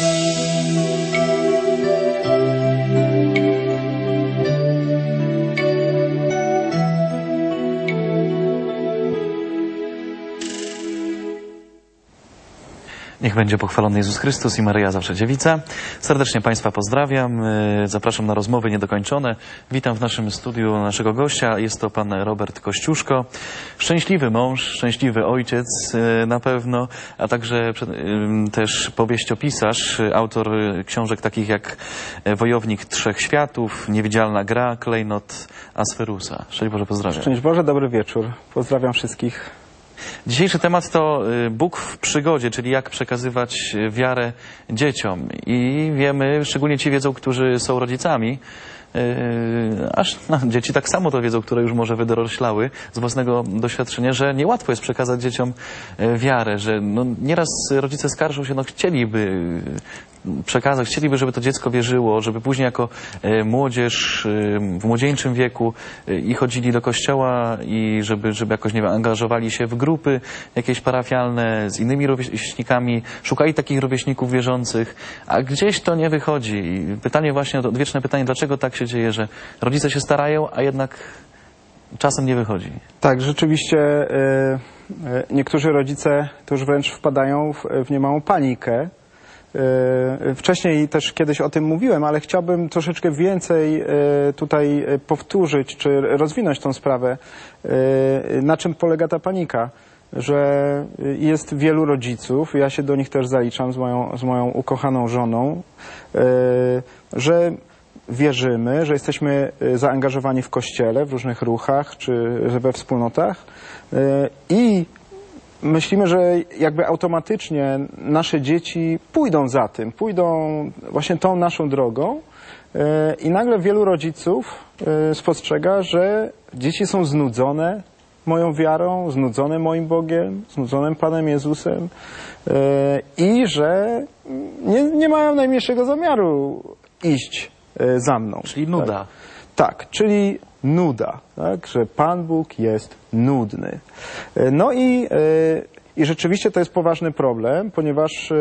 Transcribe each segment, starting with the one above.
Niech będzie pochwalony Jezus Chrystus i Maryja zawsze dziewica. Serdecznie Państwa pozdrawiam. Zapraszam na rozmowy niedokończone. Witam w naszym studiu naszego gościa. Jest to pan Robert Kościuszko. Szczęśliwy mąż, szczęśliwy ojciec na pewno, a także też powieściopisarz, autor książek takich jak Wojownik Trzech Światów, Niewidzialna gra, Klejnot Asferusa. Szczęść Boże, pozdrawiam. Szczęść Boże, dobry wieczór. Pozdrawiam wszystkich. Dzisiejszy temat to Bóg w przygodzie, czyli jak przekazywać wiarę dzieciom. I wiemy, szczególnie ci wiedzą, którzy są rodzicami, dzieci tak samo to wiedzą, które już może wydoroślały z własnego doświadczenia, że niełatwo jest przekazać dzieciom wiarę, że nieraz rodzice skarżą się, chcieliby przekazać, chcieliby, żeby to dziecko wierzyło, żeby później jako młodzież w młodzieńczym wieku i chodzili do kościoła i żeby jakoś, nie wiem, angażowali się w grupy jakieś parafialne z innymi rówieśnikami, szukali takich rówieśników wierzących, a gdzieś to nie wychodzi. I pytanie właśnie, to odwieczne pytanie, dlaczego tak się dzieje, że rodzice się starają, a jednak czasem nie wychodzi. Tak, rzeczywiście niektórzy rodzice to już wręcz wpadają w niemałą panikę. Wcześniej też kiedyś o tym mówiłem, ale chciałbym troszeczkę więcej tutaj powtórzyć, czy rozwinąć tą sprawę. Na czym polega ta panika? Że jest wielu rodziców, ja się do nich też zaliczam z moją ukochaną żoną, że wierzymy, że jesteśmy zaangażowani w kościele, w różnych ruchach, czy we wspólnotach i myślimy, że jakby automatycznie nasze dzieci pójdą za tym, pójdą właśnie tą naszą drogą i nagle wielu rodziców spostrzega, że dzieci są znudzone moją wiarą, znudzone moim Bogiem, znudzonym Panem Jezusem i że nie mają najmniejszego zamiaru iść za mną. Czyli nuda. Tak, czyli nuda, tak, że Pan Bóg jest nudny. No i rzeczywiście to jest poważny problem, ponieważ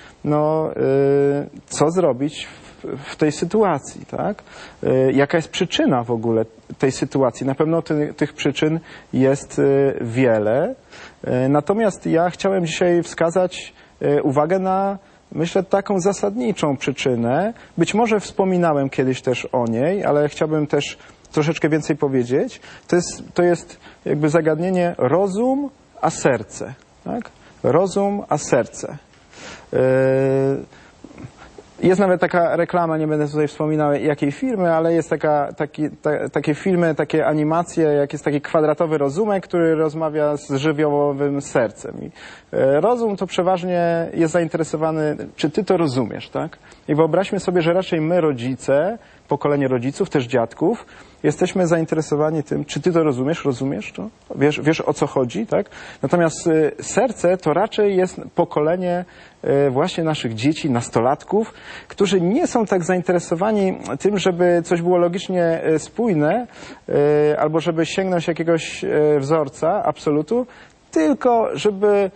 co zrobić w tej sytuacji, tak? Jaka jest przyczyna w ogóle tej sytuacji? Na pewno tych przyczyn jest wiele. Natomiast ja chciałem dzisiaj wskazać uwagę na, myślę, taką zasadniczą przyczynę. Być może wspominałem kiedyś też o niej, ale chciałbym też troszeczkę więcej powiedzieć. To jest jakby zagadnienie rozum a serce. Tak? Rozum a serce. Jest nawet taka reklama, nie będę tutaj wspominał jakiej firmy, ale jest takie filmy, takie animacje, jak jest taki kwadratowy rozumek, który rozmawia z żywiołowym sercem. I rozum to przeważnie jest zainteresowany, czy ty to rozumiesz, tak? I wyobraźmy sobie, że raczej my rodzice, pokolenie rodziców, też dziadków, jesteśmy zainteresowani tym, czy ty to rozumiesz to? Wiesz o co chodzi, tak? Natomiast serce to raczej jest pokolenie właśnie naszych dzieci, nastolatków, którzy nie są tak zainteresowani tym, żeby coś było logicznie spójne, albo żeby sięgnąć jakiegoś wzorca, absolutu, tylko żeby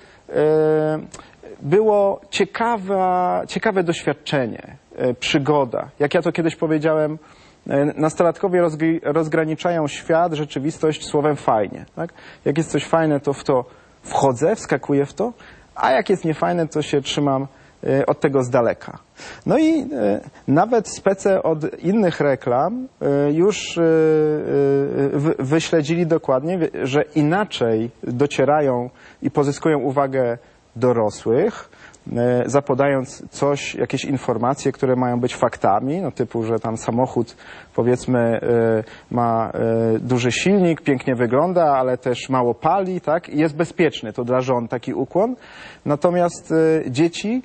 było ciekawe doświadczenie, przygoda. Jak ja to kiedyś powiedziałem, nastolatkowie rozgraniczają świat, rzeczywistość słowem fajnie. Tak? Jak jest coś fajne, to w to wchodzę, wskakuję w to, a jak jest niefajne, to się trzymam od tego z daleka. No i nawet spece od innych reklam już wyśledzili dokładnie, że inaczej docierają i pozyskują uwagę dorosłych, zapodając jakieś informacje, które mają być faktami, typu, że tam samochód, powiedzmy, ma duży silnik, pięknie wygląda, ale też mało pali, tak? I jest bezpieczny. To dla żon taki ukłon. Natomiast dzieci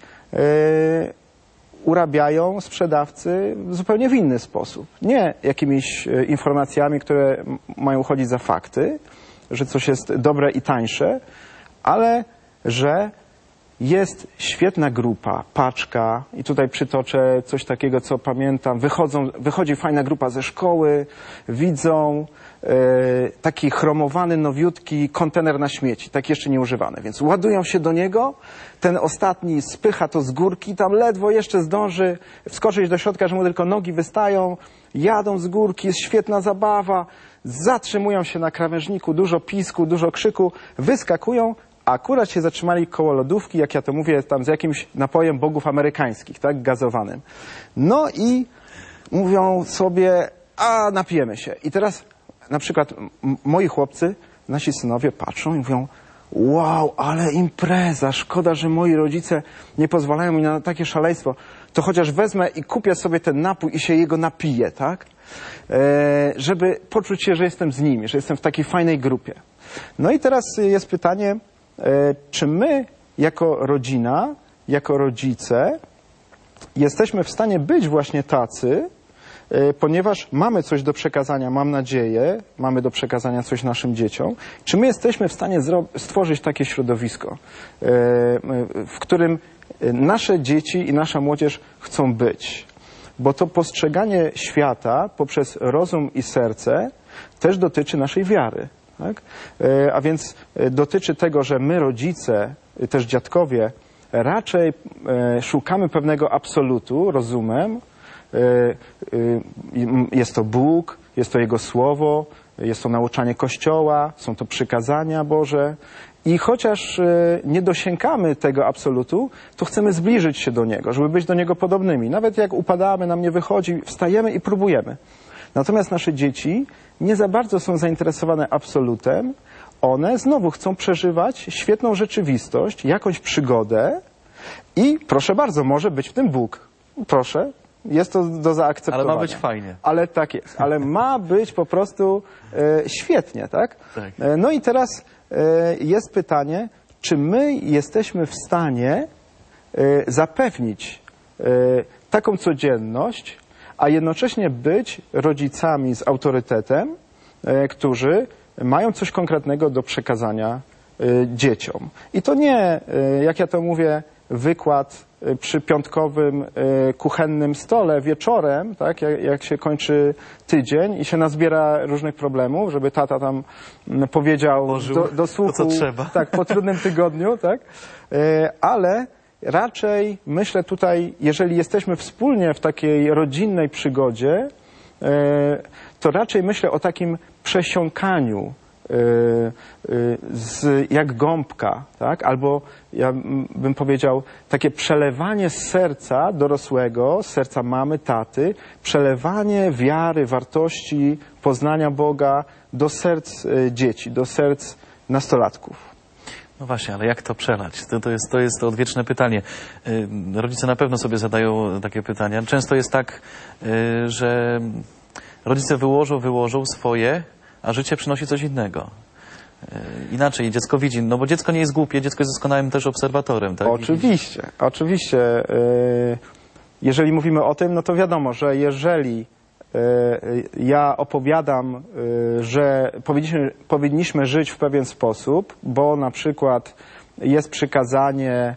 urabiają sprzedawcy zupełnie w inny sposób. Nie jakimiś informacjami, które mają chodzić za fakty, że coś jest dobre i tańsze, ale że jest świetna grupa, paczka i tutaj przytoczę coś takiego, co pamiętam. Wychodzi fajna grupa ze szkoły, widzą taki chromowany, nowiutki kontener na śmieci, tak jeszcze nieużywany, więc ładują się do niego, ten ostatni spycha to z górki, tam ledwo jeszcze zdąży wskoczyć do środka, że mu tylko nogi wystają, jadą z górki, jest świetna zabawa, zatrzymują się na krawężniku, dużo pisku, dużo krzyku, wyskakują, a akurat się zatrzymali koło lodówki, jak ja to mówię, tam z jakimś napojem bogów amerykańskich, tak, gazowanym. No i mówią sobie, a napijemy się. I teraz na przykład moi chłopcy, nasi synowie patrzą i mówią, wow, ale impreza, szkoda, że moi rodzice nie pozwalają mi na takie szaleństwo. To chociaż wezmę i kupię sobie ten napój i się jego napiję, tak? Żeby poczuć się, że jestem z nimi, że jestem w takiej fajnej grupie. No i teraz jest pytanie, czy my jako rodzina, jako rodzice jesteśmy w stanie być właśnie tacy, ponieważ mamy coś do przekazania, mam nadzieję, mamy do przekazania coś naszym dzieciom, czy my jesteśmy w stanie stworzyć takie środowisko, w którym nasze dzieci i nasza młodzież chcą być. Bo to postrzeganie świata poprzez rozum i serce też dotyczy naszej wiary. Tak? A więc dotyczy tego, że my rodzice, też dziadkowie, raczej szukamy pewnego absolutu rozumem. Jest to Bóg, jest to Jego Słowo, jest to nauczanie Kościoła, są to przykazania Boże. I chociaż nie dosięgamy tego absolutu, to chcemy zbliżyć się do Niego, żeby być do Niego podobnymi. Nawet jak upadamy, nam nie wychodzi, wstajemy i próbujemy. Natomiast nasze dzieci nie za bardzo są zainteresowane absolutem. One znowu chcą przeżywać świetną rzeczywistość, jakąś przygodę i proszę bardzo, może być w tym Bóg. Proszę, jest to do zaakceptowania. Ale ma być fajnie. Ale tak jest, ale ma być po prostu świetnie, tak? Tak. No i teraz jest pytanie, czy my jesteśmy w stanie zapewnić taką codzienność, a jednocześnie być rodzicami z autorytetem, którzy mają coś konkretnego do przekazania dzieciom. I to nie, jak ja to mówię, wykład przy piątkowym kuchennym stole wieczorem, tak, jak się kończy tydzień i się nazbiera różnych problemów, żeby tata tam powiedział do słuchu, to, co trzeba. tak, po trudnym tygodniu, tak, ale raczej myślę tutaj, jeżeli jesteśmy wspólnie w takiej rodzinnej przygodzie, to raczej myślę o takim przesiąkaniu jak gąbka, tak? Albo ja bym powiedział takie przelewanie z serca dorosłego, z serca mamy, taty, przelewanie wiary, wartości, poznania Boga do serc dzieci, do serc nastolatków. No właśnie, ale jak to przelać? To jest to odwieczne pytanie. Rodzice na pewno sobie zadają takie pytania. Często jest tak, że rodzice wyłożą swoje, a życie przynosi coś innego. Inaczej dziecko widzi, no bo dziecko nie jest głupie, dziecko jest doskonałym też obserwatorem. Tak? Oczywiście, oczywiście. Jeżeli mówimy o tym, no to wiadomo, że jeżeli ja opowiadam, że powinniśmy żyć w pewien sposób, bo na przykład jest przykazanie,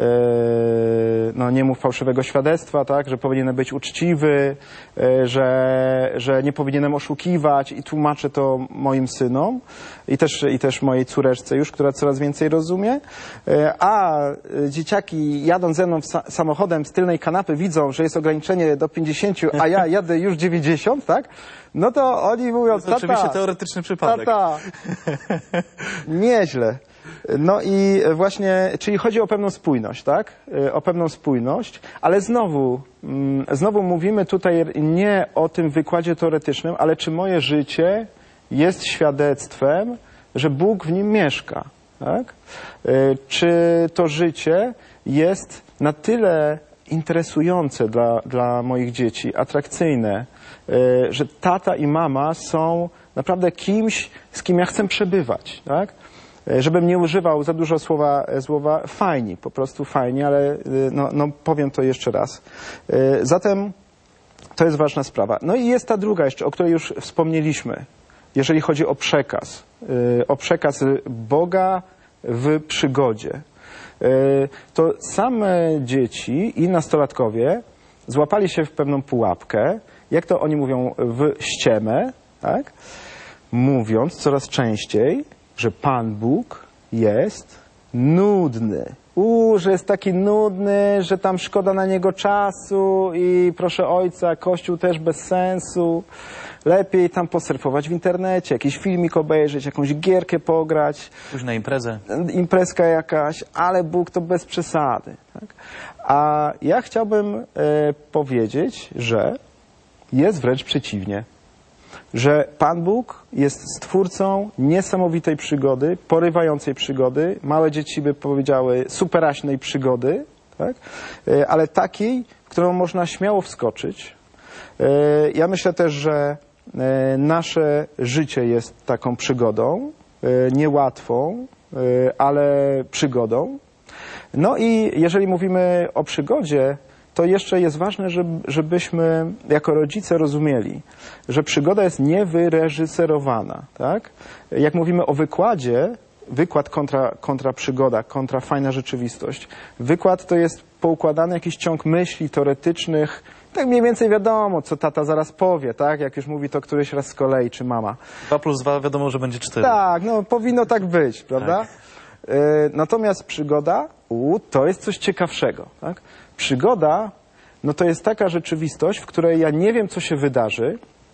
no nie mów fałszywego świadectwa, tak, że powinienem być uczciwy, że nie powinienem oszukiwać i tłumaczę to moim synom i też mojej córeczce już, która coraz więcej rozumie, a dzieciaki jadąc ze mną samochodem z tylnej kanapy widzą, że jest ograniczenie do 50, a ja jadę już 90, tak, no to oni mówią, To jest oczywiście teoretyczny przypadek. Tata, nieźle. No i właśnie, czyli chodzi o pewną spójność, tak? O pewną spójność, ale znowu mówimy tutaj nie o tym wykładzie teoretycznym, ale czy moje życie jest świadectwem, że Bóg w nim mieszka, tak? Czy to życie jest na tyle interesujące dla moich dzieci, atrakcyjne, że tata i mama są naprawdę kimś, z kim ja chcę przebywać, tak? Żebym nie używał za dużo słowa fajni, po prostu fajni, ale no powiem to jeszcze raz. Zatem to jest ważna sprawa. No i jest ta druga jeszcze, o której już wspomnieliśmy, jeżeli chodzi o przekaz Boga w przygodzie. to same dzieci i nastolatkowie złapali się w pewną pułapkę, jak to oni mówią, w ściemę, tak? Mówiąc coraz częściej, że Pan Bóg jest nudny. Że jest taki nudny, że tam szkoda na niego czasu i proszę ojca, Kościół też bez sensu. Lepiej tam posurfować w internecie, jakiś filmik obejrzeć, jakąś gierkę pograć. Pójść na imprezę. Imprezka jakaś, ale Bóg to bez przesady. Tak? A ja chciałbym powiedzieć, że jest wręcz przeciwnie. Że Pan Bóg jest stwórcą niesamowitej przygody, porywającej przygody, małe dzieci by powiedziały superaśnej przygody, tak? Ale takiej, w którą można śmiało wskoczyć. Ja myślę też, że nasze życie jest taką przygodą, niełatwą, ale przygodą. No i jeżeli mówimy o przygodzie, to jeszcze jest ważne, żebyśmy jako rodzice rozumieli, że przygoda jest niewyreżyserowana. Tak? Jak mówimy o wykładzie, wykład kontra przygoda, kontra fajna rzeczywistość. Wykład to jest poukładany jakiś ciąg myśli teoretycznych, tak mniej więcej wiadomo, co tata zaraz powie, tak? Jak już mówi to któryś raz z kolei, czy mama. 2 + 2 wiadomo, że będzie 4. Tak, no powinno tak być, prawda? Tak. Natomiast przygoda, to jest coś ciekawszego, tak? Przygoda, no to jest taka rzeczywistość, w której ja nie wiem, co się wydarzy.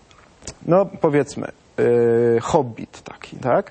No powiedzmy, Hobbit taki, tak?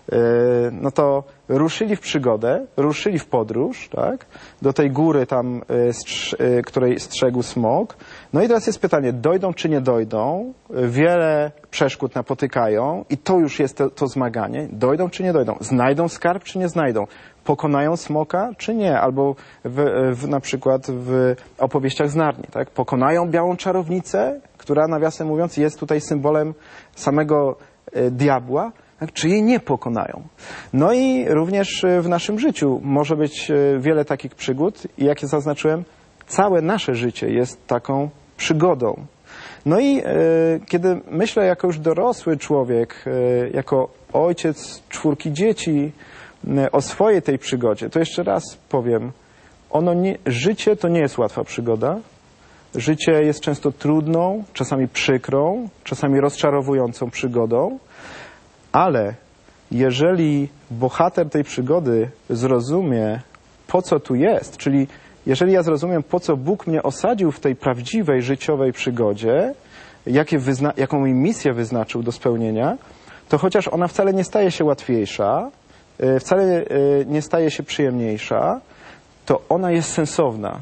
No to ruszyli w przygodę, ruszyli w podróż, tak? Do tej góry tam, której strzegł smok. No i teraz jest pytanie, dojdą czy nie dojdą? Wiele przeszkód napotykają i to już jest to zmaganie. Dojdą czy nie dojdą? Znajdą skarb czy nie znajdą? Pokonają smoka czy nie? Albo na przykład w opowieściach z Narni, tak? Pokonają białą czarownicę, która nawiasem mówiąc jest tutaj symbolem samego diabła, tak? Czy jej nie pokonają? No i również w naszym życiu może być wiele takich przygód i jak ja zaznaczyłem, całe nasze życie jest taką przygodą. No i kiedy myślę jako już dorosły człowiek, jako ojciec 4 dzieci o swojej tej przygodzie, to jeszcze raz powiem, życie to nie jest łatwa przygoda. Życie jest często trudną, czasami przykrą, czasami rozczarowującą przygodą, ale jeżeli bohater tej przygody zrozumie, po co tu jest, czyli jeżeli ja zrozumiem, po co Bóg mnie osadził w tej prawdziwej życiowej przygodzie, jaką mi misję wyznaczył do spełnienia, to chociaż ona wcale nie staje się łatwiejsza, wcale nie staje się przyjemniejsza, to ona jest sensowna.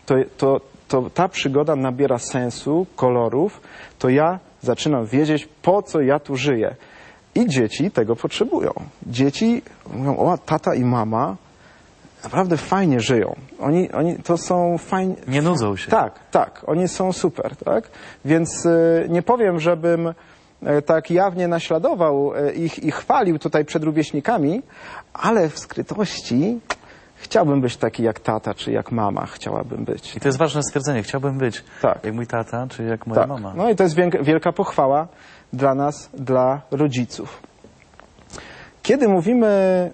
Ta przygoda nabiera sensu, kolorów, to ja zaczynam wiedzieć, po co ja tu żyję. I dzieci tego potrzebują. Dzieci mówią, o, tata i mama naprawdę fajnie żyją. Oni to są fajni. Nie nudzą się. Tak, oni są super, tak? Więc nie powiem, żebym tak jawnie naśladował ich i chwalił tutaj przed rówieśnikami, ale w skrytości chciałbym być taki jak tata, czy jak mama chciałabym być. I to jest ważne stwierdzenie. Chciałbym być jak mój tata, czy jak moja mama. No i to jest wielka pochwała dla nas, dla rodziców. Kiedy mówimy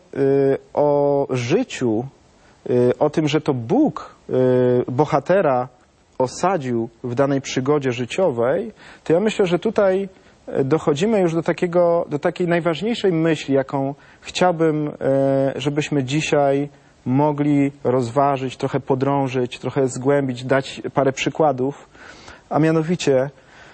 o życiu, o tym, że to Bóg bohatera osadził w danej przygodzie życiowej, to ja myślę, że tutaj dochodzimy już do takiej najważniejszej myśli, jaką chciałbym, żebyśmy dzisiaj mogli rozważyć, trochę podrążyć, trochę zgłębić, dać parę przykładów, a mianowicie,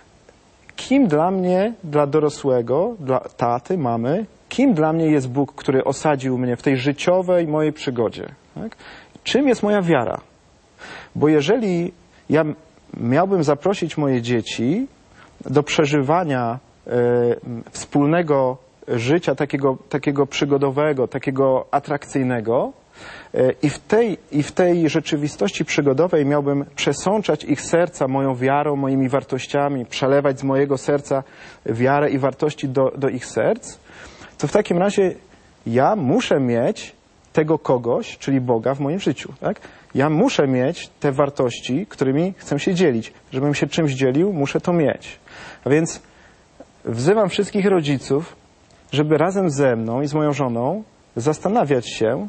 kim dla mnie, dla dorosłego, dla taty, mamy, kim dla mnie jest Bóg, który osadził mnie w tej życiowej mojej przygodzie? Tak? Czym jest moja wiara? Bo jeżeli ja miałbym zaprosić moje dzieci do przeżywania wspólnego życia, takiego przygodowego, takiego atrakcyjnego, i w tej rzeczywistości przygodowej miałbym przesączać ich serca moją wiarą, moimi wartościami, przelewać z mojego serca wiarę i wartości do ich serc, to w takim razie ja muszę mieć tego kogoś, czyli Boga w moim życiu. Tak? Ja muszę mieć te wartości, którymi chcę się dzielić. Żebym się czymś dzielił, muszę to mieć. A więc wzywam wszystkich rodziców, żeby razem ze mną i z moją żoną zastanawiać się,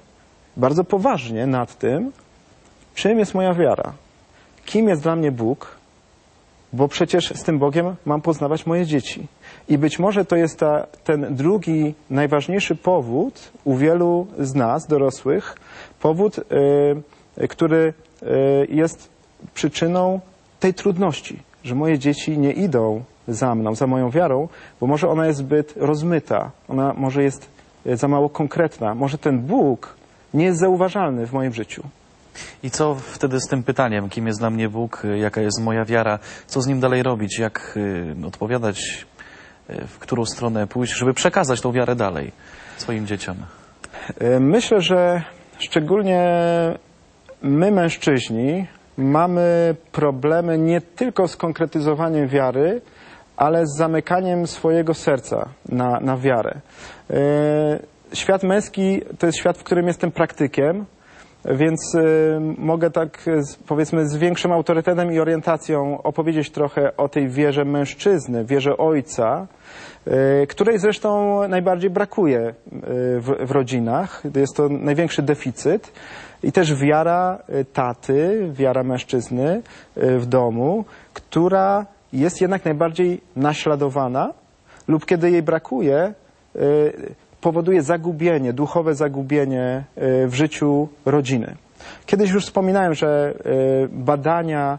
bardzo poważnie nad tym, czym jest moja wiara, kim jest dla mnie Bóg, bo przecież z tym Bogiem mam poznawać moje dzieci. I być może to jest ten drugi, najważniejszy powód u wielu z nas, dorosłych, powód, który jest przyczyną tej trudności, że moje dzieci nie idą za mną, za moją wiarą, bo może ona jest zbyt rozmyta, ona może jest za mało konkretna, może ten Bóg nie jest zauważalny w moim życiu. I co wtedy z tym pytaniem, kim jest dla mnie Bóg, jaka jest moja wiara, co z nim dalej robić, jak odpowiadać, w którą stronę pójść, żeby przekazać tą wiarę dalej swoim dzieciom? Myślę, że szczególnie my, mężczyźni, mamy problemy nie tylko z konkretyzowaniem wiary, ale z zamykaniem swojego serca na wiarę. Świat męski to jest świat, w którym jestem praktykiem, więc mogę tak, powiedzmy, z większym autorytetem i orientacją opowiedzieć trochę o tej wierze mężczyzny, wierze ojca, której zresztą najbardziej brakuje w rodzinach. Jest to największy deficyt. I też wiara taty, wiara mężczyzny w domu, która jest jednak najbardziej naśladowana lub kiedy jej brakuje, powoduje zagubienie, duchowe zagubienie w życiu rodziny. Kiedyś już wspominałem, że badania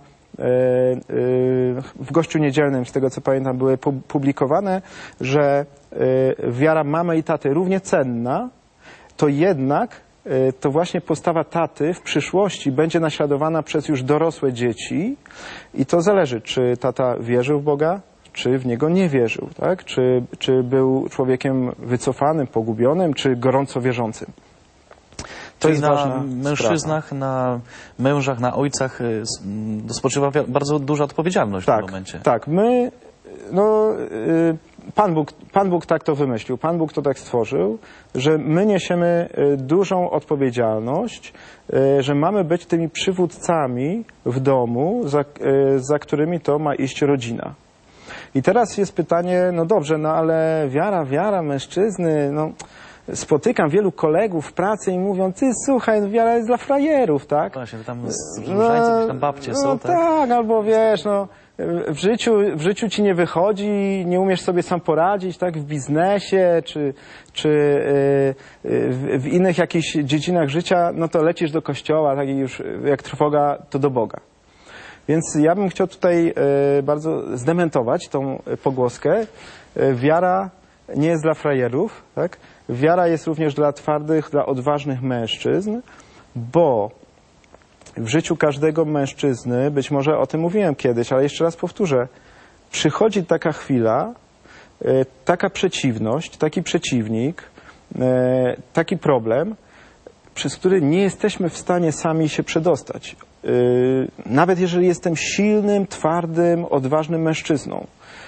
w Gościu Niedzielnym, z tego co pamiętam, były publikowane, że wiara mamy i taty równie cenna, to jednak to właśnie postawa taty w przyszłości będzie naśladowana przez już dorosłe dzieci i to zależy, czy tata wierzył w Boga, czy w Niego nie wierzył, tak? Czy był człowiekiem wycofanym, pogubionym, czy gorąco wierzącym. To Czyli jest na ważna mężczyznach, sprawa. na mężach, na ojcach spoczywa bardzo duża odpowiedzialność w tym momencie. Tak, Pan Bóg tak to wymyślił, Pan Bóg to tak stworzył, że my niesiemy dużą odpowiedzialność, że mamy być tymi przywódcami w domu, za którymi to ma iść rodzina. I teraz jest pytanie, no dobrze, no ale wiara mężczyzny, no spotykam wielu kolegów w pracy i mówią, ty słuchaj, no, wiara jest dla frajerów, tak? Właśnie, tam różańce, tam babcie są, tak? Tak, albo wiesz, no w życiu ci nie wychodzi, nie umiesz sobie sam poradzić, tak, w biznesie, czy w innych jakichś dziedzinach życia, no to lecisz do kościoła, tak, i już jak trwoga, to do Boga. Więc ja bym chciał tutaj bardzo zdementować tą pogłoskę. Wiara nie jest dla frajerów, tak? Wiara jest również dla twardych, dla odważnych mężczyzn, bo w życiu każdego mężczyzny, być może o tym mówiłem kiedyś, ale jeszcze raz powtórzę, przychodzi taka chwila, taka przeciwność, taki przeciwnik, taki problem, przez który nie jesteśmy w stanie sami się przedostać. Nawet jeżeli jestem silnym, twardym, odważnym mężczyzną,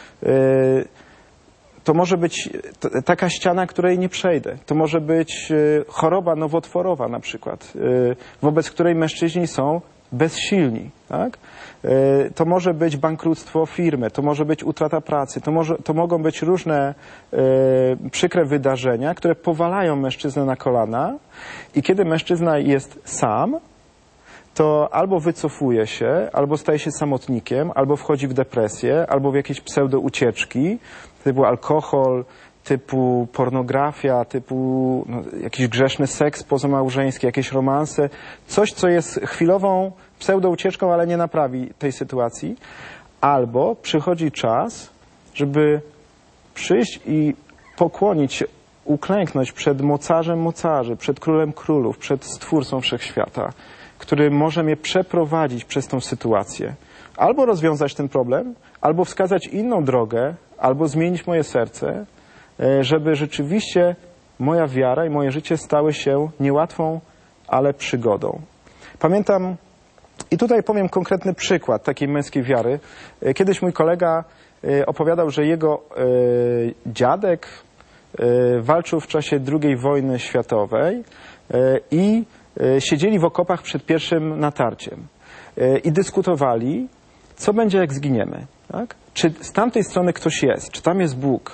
to może być taka ściana, której nie przejdę. To może być choroba nowotworowa na przykład, wobec której mężczyźni są bezsilni. Tak? To może być bankructwo firmy, to może być utrata pracy, to mogą być różne przykre wydarzenia, które powalają mężczyznę na kolana i kiedy mężczyzna jest sam, to albo wycofuje się, albo staje się samotnikiem, albo wchodzi w depresję, albo w jakieś pseudo-ucieczki, typu alkohol, typu pornografia, typu jakiś grzeszny seks pozamałżeński, jakieś romanse, coś, co jest chwilową pseudo-ucieczką, ale nie naprawi tej sytuacji. Albo przychodzi czas, żeby przyjść i pokłonić się, uklęknąć przed mocarzem mocarzy, przed królem królów, przed Stwórcą Wszechświata, który może mnie przeprowadzić przez tą sytuację. Albo rozwiązać ten problem, albo wskazać inną drogę, albo zmienić moje serce, żeby rzeczywiście moja wiara i moje życie stały się niełatwą, ale przygodą. Pamiętam, i tutaj powiem konkretny przykład takiej męskiej wiary. Kiedyś mój kolega opowiadał, że jego dziadek walczył w czasie II wojny światowej i siedzieli w okopach przed pierwszym natarciem i dyskutowali, co będzie jak zginiemy. Tak? Czy z tamtej strony ktoś jest, czy tam jest Bóg,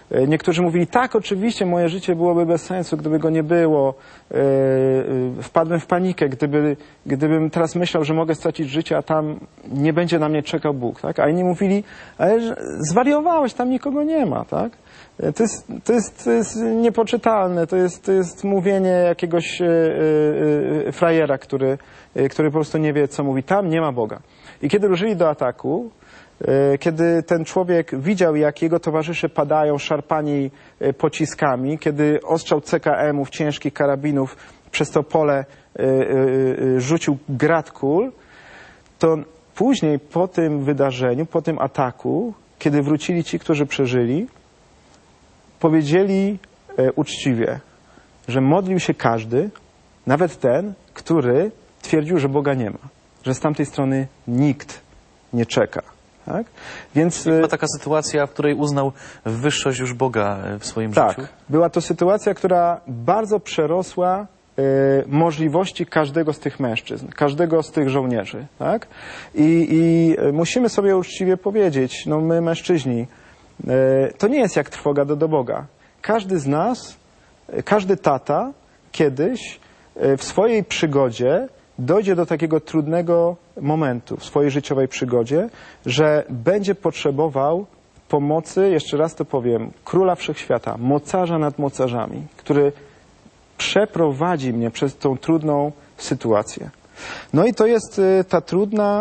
Niektórzy mówili, tak, oczywiście moje życie byłoby bez sensu, gdyby go nie było. Wpadłem w panikę, gdybym teraz myślał, że mogę stracić życie, a tam nie będzie na mnie czekał Bóg. Tak? A inni mówili, ale zwariowałeś, tam nikogo nie ma. Tak? To jest niepoczytalne, to jest mówienie jakiegoś frajera, który po prostu nie wie, co mówi. Tam nie ma Boga. I kiedy ruszyli do ataku, kiedy ten człowiek widział, jak jego towarzysze padają szarpani pociskami, kiedy ostrzał CKM-ów, ciężkich karabinów przez to pole rzucił grad kul, to później po tym wydarzeniu, po tym ataku, kiedy wrócili ci, którzy przeżyli, powiedzieli uczciwie, że modlił się każdy, nawet ten, który twierdził, że Boga nie ma, że z tamtej strony nikt nie czeka. Tak? Więc była taka sytuacja, w której uznał wyższość już Boga w swoim życiu? Tak, była to sytuacja, która bardzo przerosła możliwości każdego z tych mężczyzn, każdego z tych żołnierzy. Tak? I musimy sobie uczciwie powiedzieć, no my mężczyźni, to nie jest jak trwoga do Boga. Każdy z nas, każdy tata kiedyś w swojej przygodzie dojdzie do takiego trudnego momentu w swojej życiowej przygodzie, że będzie potrzebował pomocy, jeszcze raz to powiem, Króla Wszechświata, mocarza nad mocarzami, który przeprowadzi mnie przez tą trudną sytuację. No i to jest ta trudna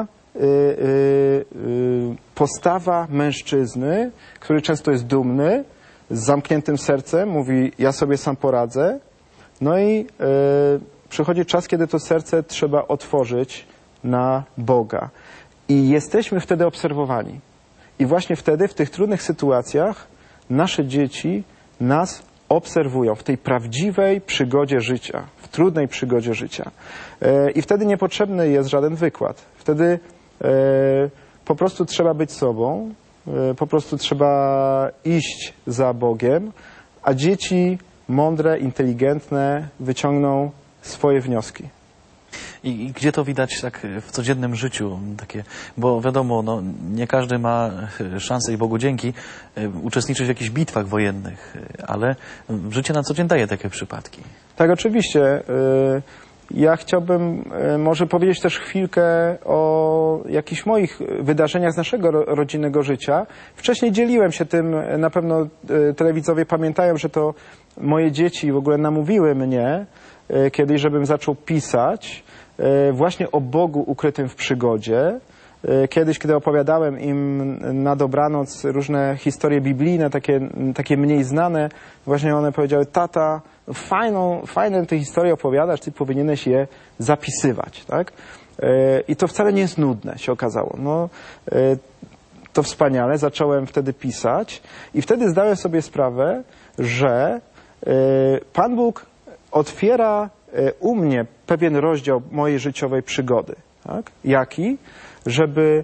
postawa mężczyzny, który często jest dumny, z zamkniętym sercem, mówi, ja sobie sam poradzę. No i przychodzi czas, kiedy to serce trzeba otworzyć na Boga. I jesteśmy wtedy obserwowani. I właśnie wtedy, w tych trudnych sytuacjach, nasze dzieci nas obserwują w tej prawdziwej przygodzie życia, w trudnej przygodzie życia. I wtedy niepotrzebny jest żaden wykład. Wtedy po prostu trzeba być sobą, po prostu trzeba iść za Bogiem, a dzieci mądre, inteligentne wyciągną swoje wnioski. I gdzie to widać tak w codziennym życiu? Takie, bo wiadomo, no, nie każdy ma szansę i Bogu dzięki uczestniczyć w jakichś bitwach wojennych, ale życie na co dzień daje takie przypadki. Tak, oczywiście. Ja chciałbym może powiedzieć też chwilkę o jakichś moich wydarzeniach z naszego rodzinnego życia. Wcześniej dzieliłem się tym, na pewno telewidzowie pamiętają, że to moje dzieci w ogóle namówiły mnie kiedyś, żebym zaczął pisać właśnie o Bogu ukrytym w przygodzie. Kiedyś, kiedy opowiadałem im na dobranoc różne historie biblijne, takie mniej znane, właśnie one powiedziały, tata, fajne te historie opowiadasz, ty powinieneś je zapisywać, tak? I to wcale nie jest nudne, się okazało. No, to wspaniale, zacząłem wtedy pisać i wtedy zdałem sobie sprawę, że Pan Bóg otwiera u mnie pewien rozdział mojej życiowej przygody. Tak? Jaki? Żeby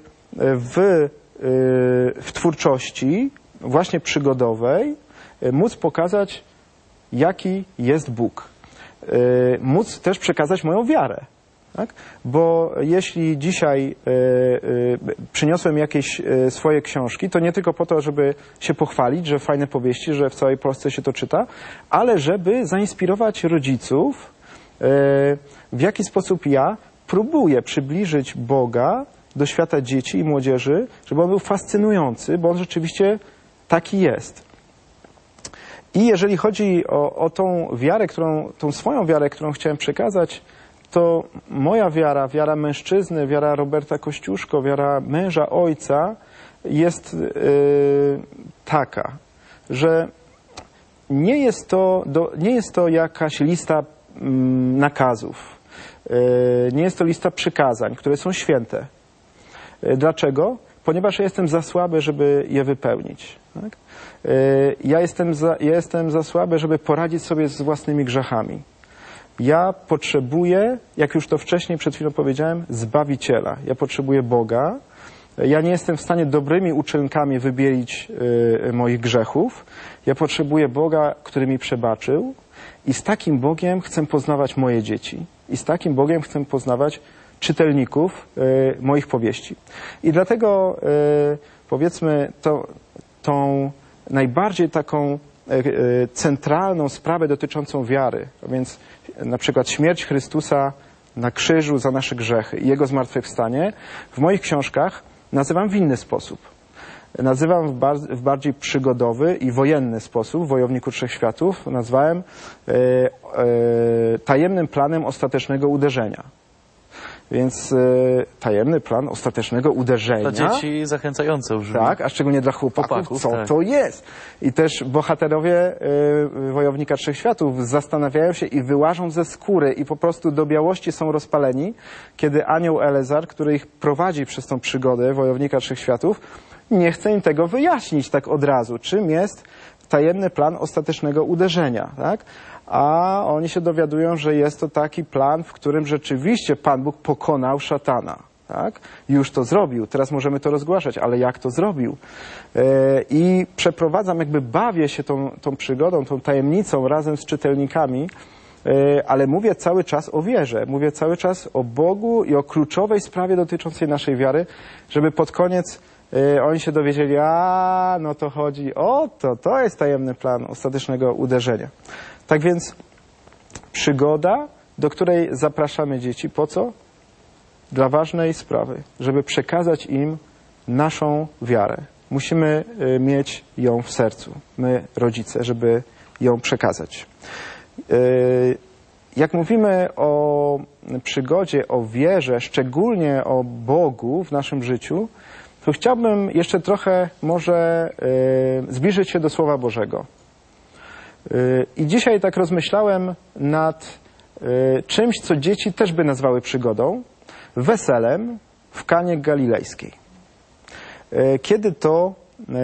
w twórczości właśnie przygodowej móc pokazać, jaki jest Bóg. Móc też przekazać moją wiarę. Tak? Bo jeśli dzisiaj przyniosłem jakieś swoje książki, to nie tylko po to, żeby się pochwalić, że fajne powieści, że w całej Polsce się to czyta, ale żeby zainspirować rodziców, w jaki sposób ja próbuję przybliżyć Boga do świata dzieci i młodzieży, żeby on był fascynujący, bo on rzeczywiście taki jest. I jeżeli chodzi o tą wiarę, tą swoją wiarę, którą chciałem przekazać, to moja wiara, wiara mężczyzny, wiara Roberta Kościuszko, wiara męża, ojca jest taka, że nie jest to jakaś lista nakazów, nie jest to lista przykazań, które są święte. Dlaczego? Ponieważ ja jestem za słaby, żeby je wypełnić. Tak? Ja jestem za słaby, żeby poradzić sobie z własnymi grzechami. Ja potrzebuję, jak już to wcześniej przed chwilą powiedziałem, Zbawiciela. Ja potrzebuję Boga. Ja nie jestem w stanie dobrymi uczynkami wybielić moich grzechów. Ja potrzebuję Boga, który mi przebaczył. I z takim Bogiem chcę poznawać moje dzieci. I z takim Bogiem chcę poznawać czytelników moich powieści. I dlatego powiedzmy tą najbardziej taką centralną sprawę dotyczącą wiary, a więc na przykład śmierć Chrystusa na krzyżu za nasze grzechy i Jego zmartwychwstanie, w moich książkach nazywam w inny sposób. Nazywam w bardziej przygodowy i wojenny sposób, w Wojowniku Trzech Światów, nazwałem tajemnym planem ostatecznego uderzenia. Więc tajemny plan ostatecznego uderzenia. Dla dzieci zachęcająco brzmi. Tak, a szczególnie dla chłopaków, co tak. to jest. I też bohaterowie Wojownika Trzech Światów zastanawiają się i wyłażą ze skóry i po prostu do białości są rozpaleni, kiedy anioł Elezar, który ich prowadzi przez tą przygodę Wojownika Trzech Światów, nie chce im tego wyjaśnić tak od razu, czym jest tajemny plan ostatecznego uderzenia, tak? A oni się dowiadują, że jest to taki plan, w którym rzeczywiście Pan Bóg pokonał szatana. Tak? Już to zrobił, teraz możemy to rozgłaszać, ale jak to zrobił? I przeprowadzam, bawię się tą przygodą, tą tajemnicą razem z czytelnikami, ale mówię cały czas o wierze, mówię cały czas o Bogu i o kluczowej sprawie dotyczącej naszej wiary, żeby pod koniec oni się dowiedzieli, no to chodzi o to jest tajemny plan ostatecznego uderzenia. Tak więc przygoda, do której zapraszamy dzieci, po co? Dla ważnej sprawy, żeby przekazać im naszą wiarę. Musimy mieć ją w sercu, my rodzice, żeby ją przekazać. Jak mówimy o przygodzie, o wierze, szczególnie o Bogu w naszym życiu, to chciałbym jeszcze trochę może zbliżyć się do Słowa Bożego. I dzisiaj tak rozmyślałem nad czymś, co dzieci też by nazwały przygodą, weselem w Kanie Galilejskiej. Kiedy to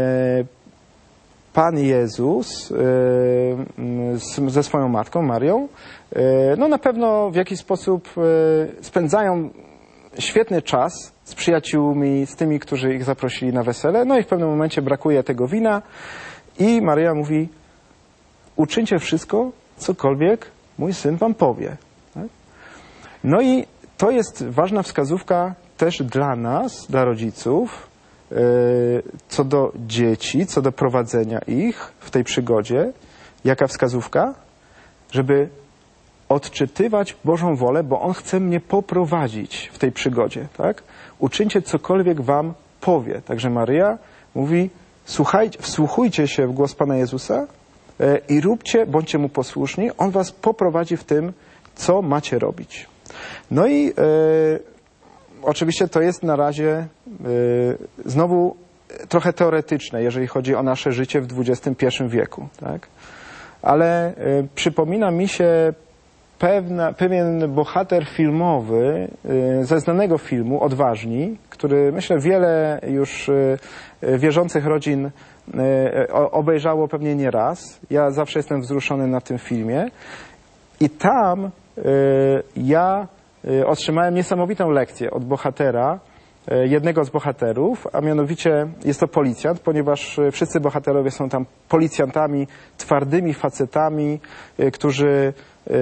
Pan Jezus ze swoją matką Marią, no na pewno w jakiś sposób spędzają świetny czas z przyjaciółmi, z tymi, którzy ich zaprosili na wesele, no i w pewnym momencie brakuje tego wina i Maryja mówi: uczyńcie wszystko, cokolwiek mój syn wam powie. Tak? No i to jest ważna wskazówka też dla nas, dla rodziców, co do dzieci, co do prowadzenia ich w tej przygodzie. Jaka wskazówka? Żeby odczytywać Bożą wolę, bo On chce mnie poprowadzić w tej przygodzie. Tak? Uczyńcie cokolwiek wam powie. Także Maryja mówi: wsłuchujcie się w głos Pana Jezusa i róbcie, bądźcie Mu posłuszni. On was poprowadzi w tym, co macie robić. No i oczywiście to jest na razie znowu trochę teoretyczne, jeżeli chodzi o nasze życie w XXI wieku. Tak? Ale przypomina mi się pewien bohater filmowy ze znanego filmu Odważni, który myślę wiele już wierzących rodzin obejrzało pewnie nie raz. Ja zawsze jestem wzruszony na tym filmie. I tam ja otrzymałem niesamowitą lekcję od bohatera, jednego z bohaterów, a mianowicie jest to policjant, ponieważ wszyscy bohaterowie są tam policjantami, twardymi facetami, którzy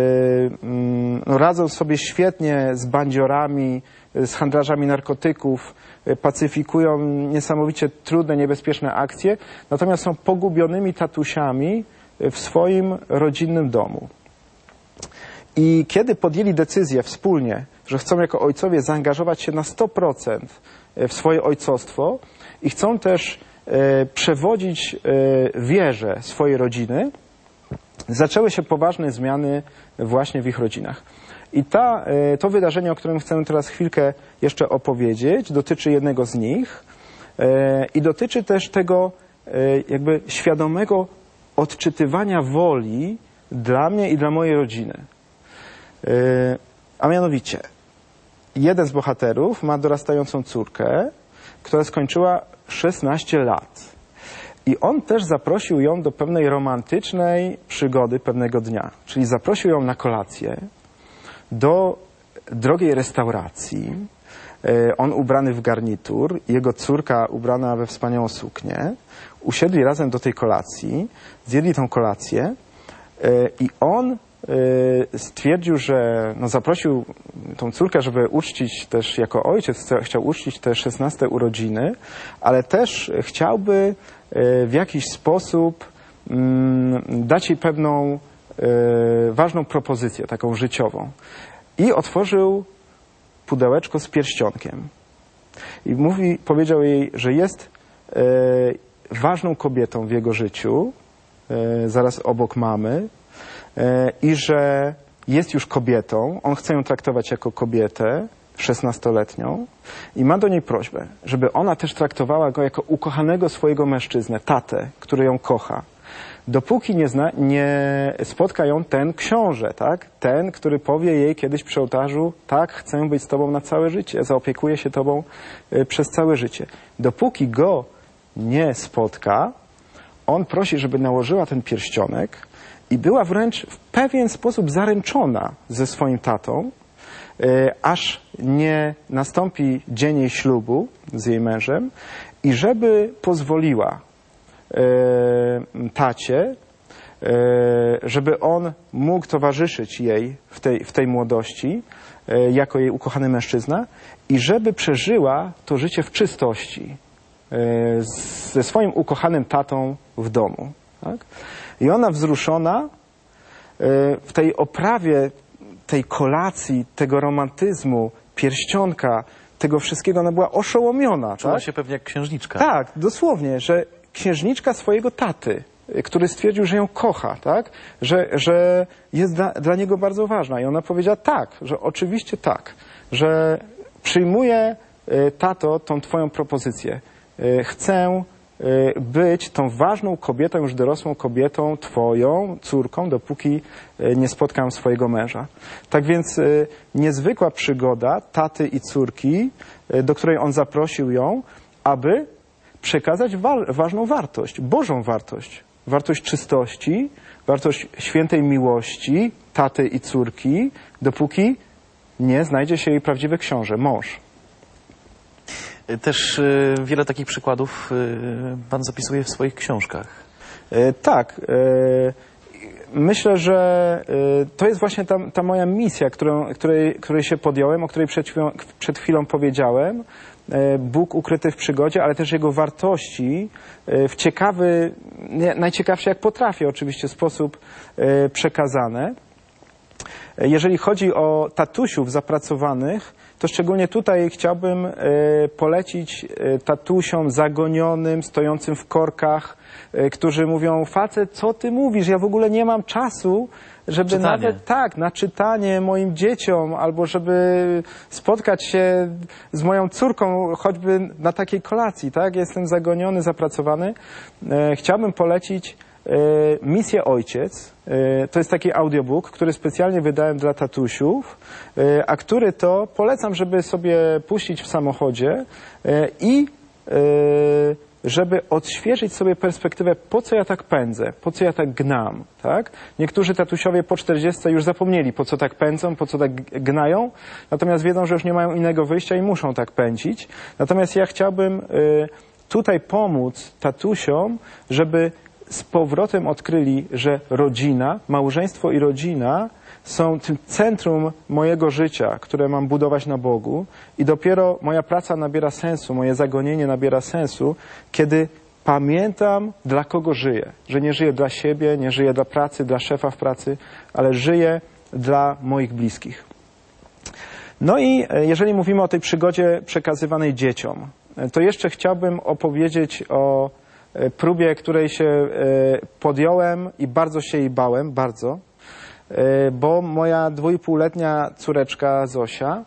radzą sobie świetnie z bandziorami, z handlarzami narkotyków, pacyfikują niesamowicie trudne, niebezpieczne akcje, natomiast są pogubionymi tatusiami w swoim rodzinnym domu. I kiedy podjęli decyzję wspólnie, że chcą jako ojcowie zaangażować się na 100% w swoje ojcostwo i chcą też przewodzić wierze swojej rodziny, zaczęły się poważne zmiany właśnie w ich rodzinach. I to wydarzenie, o którym chcę teraz chwilkę jeszcze opowiedzieć, dotyczy jednego z nich i dotyczy też tego świadomego odczytywania woli dla mnie i dla mojej rodziny. A mianowicie, jeden z bohaterów ma dorastającą córkę, która skończyła 16 lat. I on też zaprosił ją do pewnej romantycznej przygody pewnego dnia. Czyli zaprosił ją na kolację do drogiej restauracji. On ubrany w garnitur, jego córka ubrana we wspaniałą suknię. Usiedli razem do tej kolacji, zjedli tą kolację i on stwierdził, że no, zaprosił tą córkę, żeby uczcić też jako ojciec, chciał uczcić te 16 urodziny, ale też chciałby w jakiś sposób dać jej pewną ważną propozycję, taką życiową. I otworzył pudełeczko z pierścionkiem. I powiedział jej, że jest ważną kobietą w jego życiu, zaraz obok mamy, i że jest już kobietą, on chce ją traktować jako kobietę 16-letnią i ma do niej prośbę, żeby ona też traktowała go jako ukochanego swojego mężczyznę, tatę, który ją kocha. Dopóki nie spotka ją ten książę, tak? Ten, który powie jej kiedyś przy ołtarzu, tak, chcę być z tobą na całe życie, zaopiekuję się tobą przez całe życie. Dopóki go nie spotka, on prosi, żeby nałożyła ten pierścionek i była wręcz w pewien sposób zaręczona ze swoim tatą, aż nie nastąpi dzień jej ślubu z jej mężem i żeby pozwoliła tacie, żeby on mógł towarzyszyć jej w tej młodości jako jej ukochany mężczyzna i żeby przeżyła to życie w czystości ze swoim ukochanym tatą w domu. Tak? I ona wzruszona w tej oprawie tej kolacji, tego romantyzmu, pierścionka, tego wszystkiego, ona była oszołomiona. Czuła tak? się pewnie jak księżniczka. Tak, dosłownie, że księżniczka swojego taty, który stwierdził, że ją kocha, tak? Że jest dla niego bardzo ważna. I ona powiedziała tak, że oczywiście tak, że przyjmuję, tato, tą twoją propozycję. Chcę być tą ważną kobietą, już dorosłą kobietą, twoją córką, dopóki nie spotkam swojego męża. Tak więc niezwykła przygoda taty i córki, do której on zaprosił ją, aby przekazać ważną wartość, Bożą wartość. Wartość czystości, wartość świętej miłości taty i córki, dopóki nie znajdzie się jej prawdziwy książę, mąż. Też wiele takich przykładów pan zapisuje w swoich książkach. Tak. Myślę, że to jest właśnie ta moja misja, której się podjąłem, o której przed chwilą powiedziałem. Bóg ukryty w przygodzie, ale też Jego wartości w ciekawy, najciekawszy jak potrafię oczywiście sposób przekazane. Jeżeli chodzi o tatusiów zapracowanych, to szczególnie tutaj chciałbym polecić tatusiom zagonionym, stojącym w korkach, którzy mówią: facet, co ty mówisz? Ja w ogóle nie mam czasu, żeby czytanie. nawet tak, na czytanie moim dzieciom, albo żeby spotkać się z moją córką, choćby na takiej kolacji, tak? Jestem zagoniony, zapracowany. Chciałbym polecić Misję Ojciec. To jest taki audiobook, który specjalnie wydałem dla tatusiów, a który to polecam, żeby sobie puścić w samochodzie i żeby odświeżyć sobie perspektywę, po co ja tak pędzę, po co ja tak gnam, tak? Niektórzy tatusiowie po 40 już zapomnieli, po co tak pędzą, po co tak gnają, natomiast wiedzą, że już nie mają innego wyjścia i muszą tak pędzić. Natomiast ja chciałbym tutaj pomóc tatusiom, żeby z powrotem odkryli, że rodzina, małżeństwo i rodzina są tym centrum mojego życia, które mam budować na Bogu, i dopiero moja praca nabiera sensu, moje zagonienie nabiera sensu, kiedy pamiętam, dla kogo żyję. Że nie żyję dla siebie, nie żyję dla pracy, dla szefa w pracy, ale żyję dla moich bliskich. No i jeżeli mówimy o tej przygodzie przekazywanej dzieciom, to jeszcze chciałbym opowiedzieć o próbie, której się podjąłem i bardzo się jej bałem, bardzo, bo moja 2,5-letnia córeczka Zosia,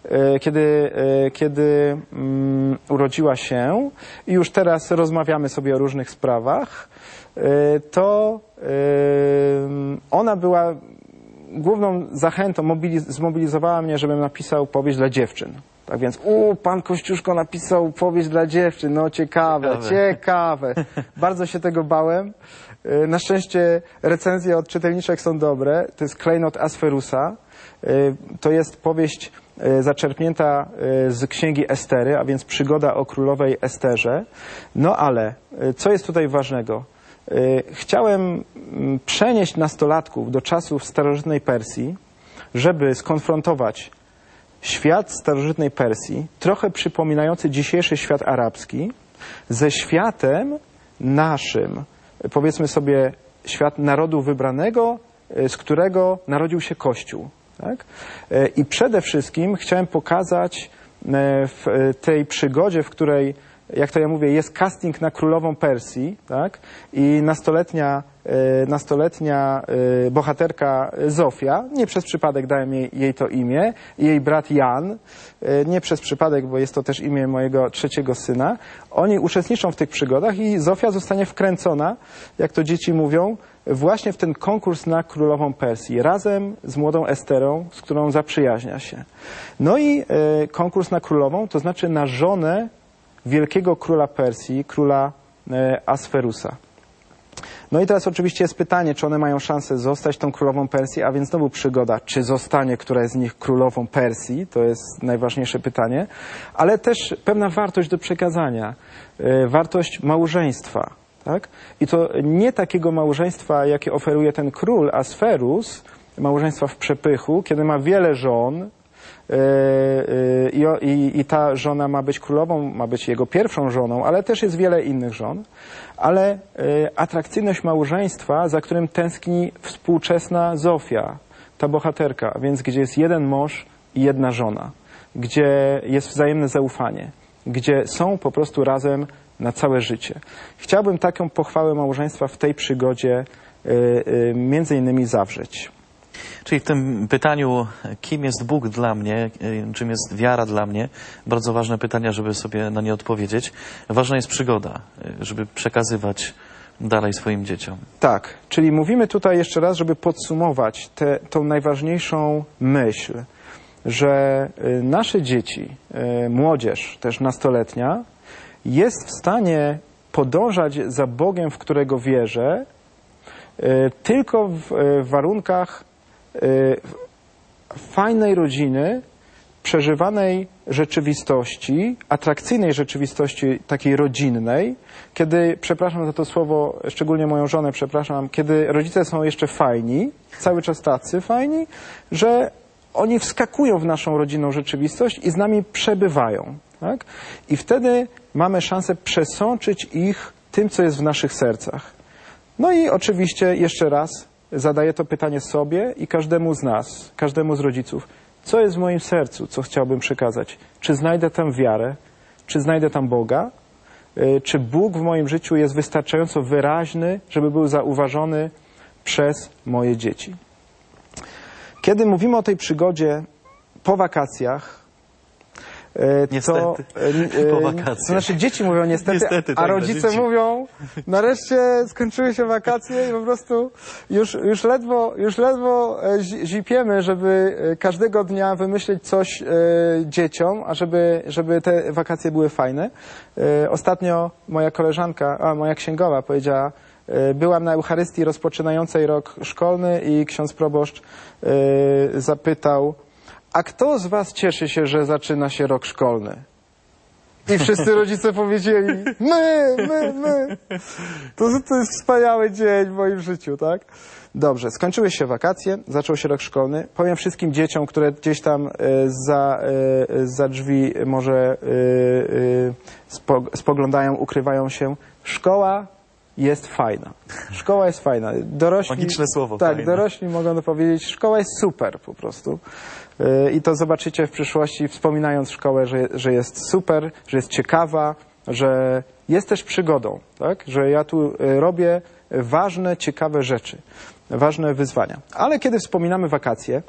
kiedy urodziła się i już teraz rozmawiamy sobie o różnych sprawach, to ona była główną zachętą, zmobilizowała mnie, żebym napisał powieść dla dziewczyn. Tak więc, pan Kościuszko napisał powieść dla dziewczyn, no ciekawe. Bardzo się tego bałem. Na szczęście recenzje od czytelniczek są dobre. To jest Klejnot Asferusa. To jest powieść zaczerpnięta z księgi Estery, a więc przygoda o królowej Esterze. No ale, co jest tutaj ważnego? chciałem przenieść nastolatków do czasów starożytnej Persji, żeby skonfrontować świat starożytnej Persji, trochę przypominający dzisiejszy świat arabski, ze światem naszym, powiedzmy sobie, świat narodu wybranego, z którego narodził się Kościół. Tak? I przede wszystkim chciałem pokazać w tej przygodzie, w której, jak to ja mówię, jest casting na królową Persji, tak? I nastoletnia bohaterka Zofia, nie przez przypadek dałem jej to imię, jej brat Jan, nie przez przypadek, bo jest to też imię mojego trzeciego syna. Oni uczestniczą w tych przygodach i Zofia zostanie wkręcona, jak to dzieci mówią, właśnie w ten konkurs na królową Persji, razem z młodą Esterą, z którą zaprzyjaźnia się. No i konkurs na królową, to znaczy na żonę wielkiego króla Persji, króla Asferusa. No i teraz oczywiście jest pytanie, czy one mają szansę zostać tą królową Persji, a więc znowu przygoda, czy zostanie któraś z nich królową Persji, to jest najważniejsze pytanie, ale też pewna wartość do przekazania, wartość małżeństwa. Tak? I to nie takiego małżeństwa, jakie oferuje ten król Asferus, małżeństwa w przepychu, kiedy ma wiele żon i ta żona ma być królową, ma być jego pierwszą żoną, ale też jest wiele innych żon, ale atrakcyjność małżeństwa, za którym tęskni współczesna Zofia, ta bohaterka, a więc gdzie jest jeden mąż i jedna żona, gdzie jest wzajemne zaufanie, gdzie są po prostu razem na całe życie. Chciałbym taką pochwałę małżeństwa w tej przygodzie między innymi zawrzeć. Czyli w tym pytaniu, kim jest Bóg dla mnie, czym jest wiara dla mnie, bardzo ważne pytania, żeby sobie na nie odpowiedzieć. Ważna jest przygoda, żeby przekazywać dalej swoim dzieciom. Tak, czyli mówimy tutaj jeszcze raz, żeby podsumować tą najważniejszą myśl, że nasze dzieci, młodzież, też nastoletnia, jest w stanie podążać za Bogiem, w którego wierzę, tylko w warunkach fajnej rodziny, przeżywanej rzeczywistości, atrakcyjnej rzeczywistości takiej rodzinnej, kiedy, przepraszam za to słowo, szczególnie moją żonę przepraszam, kiedy rodzice są jeszcze fajni, cały czas tacy fajni, że oni wskakują w naszą rodzinną rzeczywistość i z nami przebywają. Tak? I wtedy mamy szansę przesączyć ich tym, co jest w naszych sercach. No i oczywiście jeszcze raz zadaję to pytanie sobie i każdemu z nas, każdemu z rodziców. Co jest w moim sercu, co chciałbym przekazać? Czy znajdę tam wiarę? Czy znajdę tam Boga? Czy Bóg w moim życiu jest wystarczająco wyraźny, żeby był zauważony przez moje dzieci? Kiedy mówimy o tej przygodzie po wakacjach, Niestety, po wakacjach. To znaczy dzieci mówią niestety, a rodzice mówią, nareszcie skończyły się wakacje i po prostu już ledwo zipiemy, żeby każdego dnia wymyślić coś dzieciom, a żeby te wakacje były fajne. Ostatnio moja księgowa powiedziała, byłam na Eucharystii rozpoczynającej rok szkolny i ksiądz proboszcz zapytał, a kto z was cieszy się, że zaczyna się rok szkolny? I wszyscy rodzice powiedzieli, my. To jest wspaniały dzień w moim życiu, tak? Dobrze, skończyły się wakacje, zaczął się rok szkolny. Powiem wszystkim dzieciom, które gdzieś tam za drzwi może spoglądają, ukrywają się. Szkoła jest fajna. Szkoła jest fajna. Dorośli, magiczne słowo. Tak, fajne. Dorośli mogą to powiedzieć. Szkoła jest super po prostu. I to zobaczycie w przyszłości, wspominając szkołę, że jest super, że jest ciekawa, że jest też przygodą, tak? Że ja tu robię ważne, ciekawe rzeczy, ważne wyzwania. Ale kiedy wspominamy wakacje,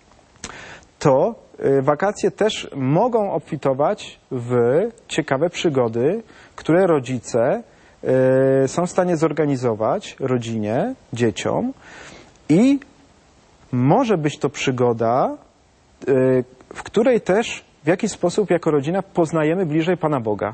to wakacje też mogą obfitować w ciekawe przygody, które rodzice są w stanie zorganizować rodzinie, dzieciom i może być to przygoda, w której też w jakiś sposób jako rodzina poznajemy bliżej Pana Boga.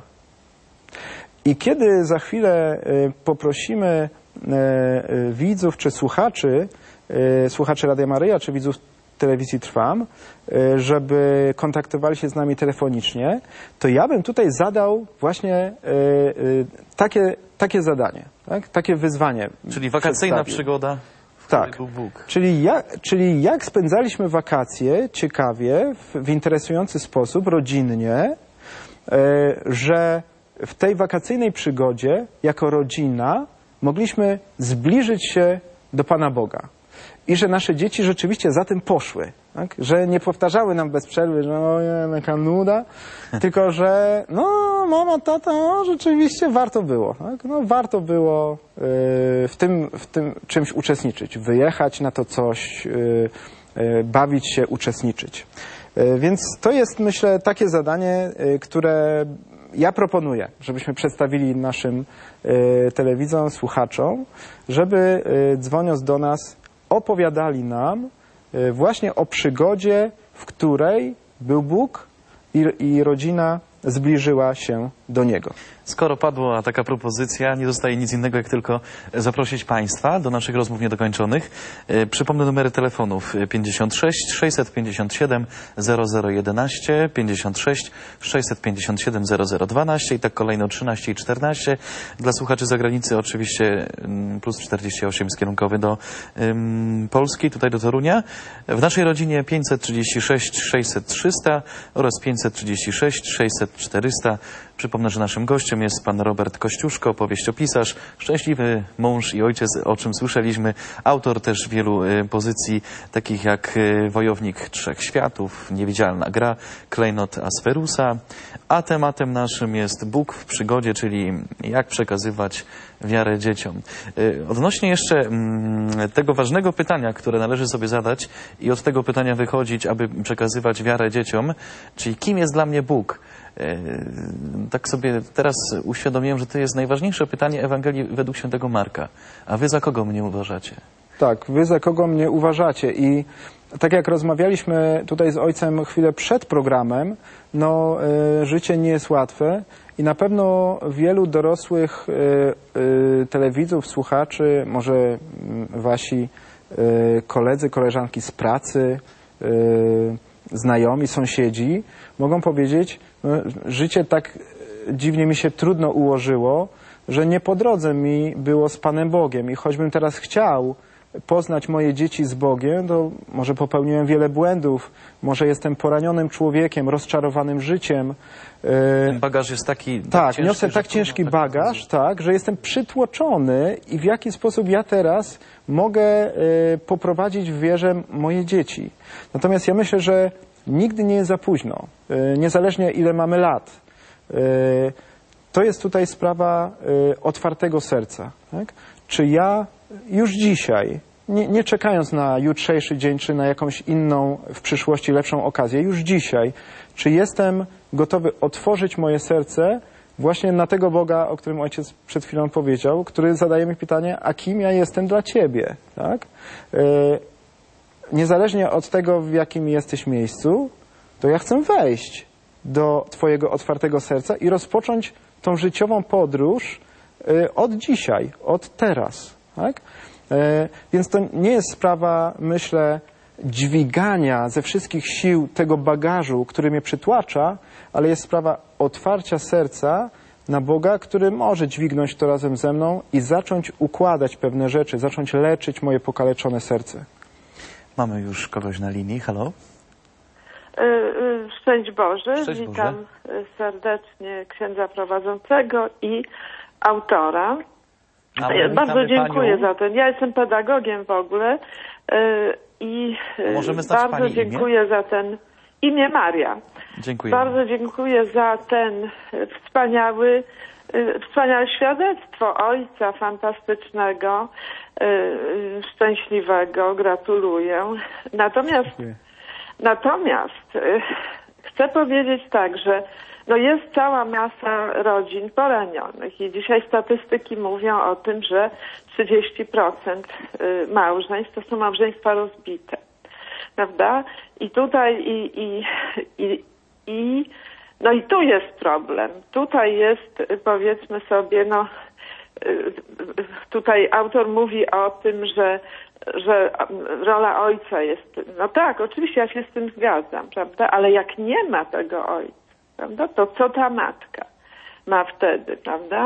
I kiedy za chwilę poprosimy widzów czy słuchaczy Radia Maryja czy widzów telewizji Trwam, żeby kontaktowali się z nami telefonicznie, to ja bym tutaj zadał właśnie takie zadanie. Tak? Takie wyzwanie. Czyli wakacyjna przedstawił. przygoda, w której Tak. był Bóg. Czyli jak spędzaliśmy wakacje ciekawie, w interesujący sposób, rodzinnie, że w tej wakacyjnej przygodzie jako rodzina mogliśmy zbliżyć się do Pana Boga. I że nasze dzieci rzeczywiście za tym poszły. Tak? Że nie powtarzały nam bez przerwy, że ojej, jaka nuda, tylko że no mama, tata, no, rzeczywiście warto było. Tak? No, warto było w tym czymś uczestniczyć, wyjechać na to coś, bawić się, uczestniczyć. Więc to jest, myślę, takie zadanie, które ja proponuję, żebyśmy przedstawili naszym telewidzom, słuchaczom, żeby dzwoniąc do nas opowiadali nam właśnie o przygodzie, w której był Bóg i rodzina zbliżyła się do Niego. Skoro padła taka propozycja, nie zostaje nic innego, jak tylko zaprosić Państwa do naszych rozmów niedokończonych. Przypomnę numery telefonów 56 657 0011, 56 657 0012 i tak kolejno 13 i 14. Dla słuchaczy z zagranicy oczywiście plus 48 skierunkowy do Polski, tutaj do Torunia. W naszej rodzinie 536 600 300 oraz 536 600 400. Przypomnę, że naszym gościem jest pan Robert Kościuszko, powieściopisarz, szczęśliwy mąż i ojciec, o czym słyszeliśmy, autor też wielu pozycji, takich jak Wojownik Trzech Światów, Niewidzialna gra, Klejnot Asferusa, a tematem naszym jest Bóg w przygodzie, czyli jak przekazywać wiarę dzieciom. Odnośnie jeszcze tego ważnego pytania, które należy sobie zadać i od tego pytania wychodzić, aby przekazywać wiarę dzieciom, czyli kim jest dla mnie Bóg? Tak sobie teraz uświadomiłem, że to jest najważniejsze pytanie Ewangelii według świętego Marka. A wy za kogo mnie uważacie? Tak, wy za kogo mnie uważacie? I tak jak rozmawialiśmy tutaj z ojcem chwilę przed programem, no życie nie jest łatwe i na pewno wielu dorosłych telewidzów, słuchaczy, może wasi koledzy, koleżanki z pracy, znajomi, sąsiedzi mogą powiedzieć, no, życie tak dziwnie mi się trudno ułożyło, że nie po drodze mi było z Panem Bogiem i choćbym teraz chciał poznać moje dzieci z Bogiem, to może popełniłem wiele błędów, może jestem poranionym człowiekiem, rozczarowanym życiem. Ten bagaż jest taki tak, ciężki, niosę tak ciężki bagaż, tak, że jestem przytłoczony i w jaki sposób ja teraz mogę poprowadzić w wierze moje dzieci. Natomiast ja myślę, że nigdy nie jest za późno, niezależnie ile mamy lat. To jest tutaj sprawa otwartego serca. Tak? Czy ja już dzisiaj, nie czekając na jutrzejszy dzień, czy na jakąś inną w przyszłości lepszą okazję, już dzisiaj, czy jestem gotowy otworzyć moje serce właśnie na tego Boga, o którym ojciec przed chwilą powiedział, który zadaje mi pytanie, a kim ja jestem dla Ciebie? Tak? Niezależnie od tego, w jakim jesteś miejscu, to ja chcę wejść do Twojego otwartego serca i rozpocząć tą życiową podróż od dzisiaj, od teraz. Tak? Więc to nie jest sprawa, myślę, dźwigania ze wszystkich sił tego bagażu, który mnie przytłacza, ale jest sprawa otwarcia serca na Boga, który może dźwignąć to razem ze mną i zacząć układać pewne rzeczy, zacząć leczyć moje pokaleczone serce. Mamy już kogoś na linii. Halo? Szczęść Boże. Szczęść Witam Boże. serdecznie księdza prowadzącego i autora. A my Bardzo witamy dziękuję panią. za ten. Ja jestem pedagogiem w ogóle i Możemy znać bardzo pani dziękuję za ten imię Maria. Dziękuję. Bardzo dziękuję za ten wspaniałe świadectwo ojca fantastycznego, szczęśliwego. Gratuluję. Natomiast chcę powiedzieć tak, że no jest cała masa rodzin poranionych i dzisiaj statystyki mówią o tym, że 30% małżeństw to są małżeństwa rozbite, prawda? I tutaj no i tu jest problem. Tutaj jest, powiedzmy sobie, no tutaj autor mówi o tym, że rola ojca jest, no tak, oczywiście ja się z tym zgadzam, prawda, ale jak nie ma tego ojca, prawda, to co ta matka ma wtedy, prawda?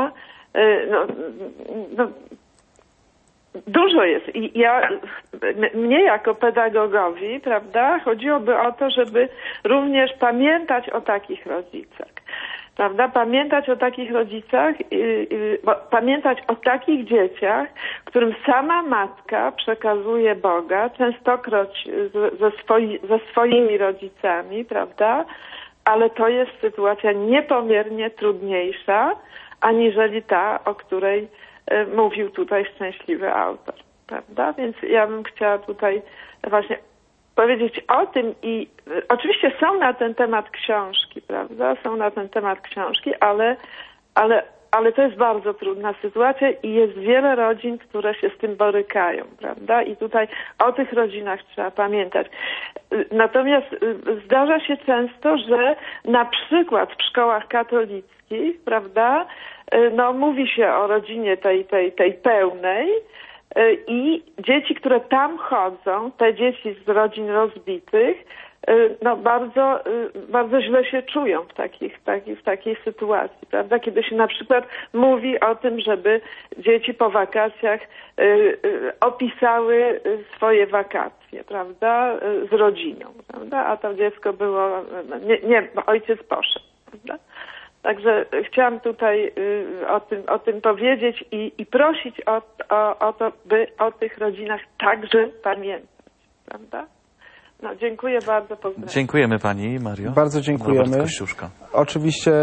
Dużo jest. I mnie jako pedagogowi, prawda, chodziłoby o to, żeby również pamiętać o takich rodzicach. Prawda? Pamiętać o takich rodzicach, pamiętać o takich dzieciach, którym sama matka przekazuje Boga, częstokroć ze swoimi rodzicami, prawda? Ale to jest sytuacja niepomiernie trudniejsza, aniżeli ta, o której mówił tutaj szczęśliwy autor, prawda? Więc ja bym chciała tutaj właśnie powiedzieć o tym i oczywiście są na ten temat książki, prawda? Są na ten temat książki, ale to jest bardzo trudna sytuacja i jest wiele rodzin, które się z tym borykają, prawda? I tutaj o tych rodzinach trzeba pamiętać. Natomiast zdarza się często, że na przykład w szkołach katolickich, prawda, no mówi się o rodzinie tej pełnej, i dzieci, które tam chodzą, te dzieci z rodzin rozbitych, no bardzo źle się czują w takiej sytuacji, prawda? Kiedy się na przykład mówi o tym, żeby dzieci po wakacjach opisały swoje wakacje, prawda? Z rodziną, prawda? A to dziecko było, ojciec poszedł, prawda? Także chciałam tutaj o tym powiedzieć i prosić o to, by o tych rodzinach także pamiętać, prawda? No, dziękuję bardzo, pozdrawiam. Dziękujemy pani, Mario. Bardzo dziękujemy. Robert Kościuszko. Oczywiście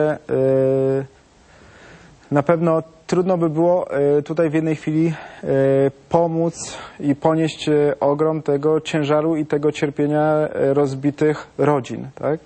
na pewno trudno by było tutaj w jednej chwili pomóc i ponieść ogrom tego ciężaru i tego cierpienia rozbitych rodzin, tak?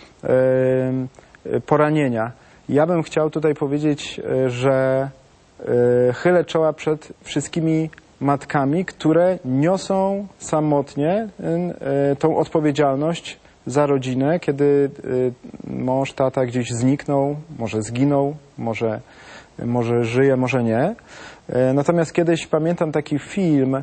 Poranienia. Ja bym chciał tutaj powiedzieć, że chylę czoła przed wszystkimi matkami, które niosą samotnie tą odpowiedzialność za rodzinę, kiedy mąż, tata gdzieś zniknął, może zginął, może żyje, może nie. Natomiast kiedyś pamiętam taki film,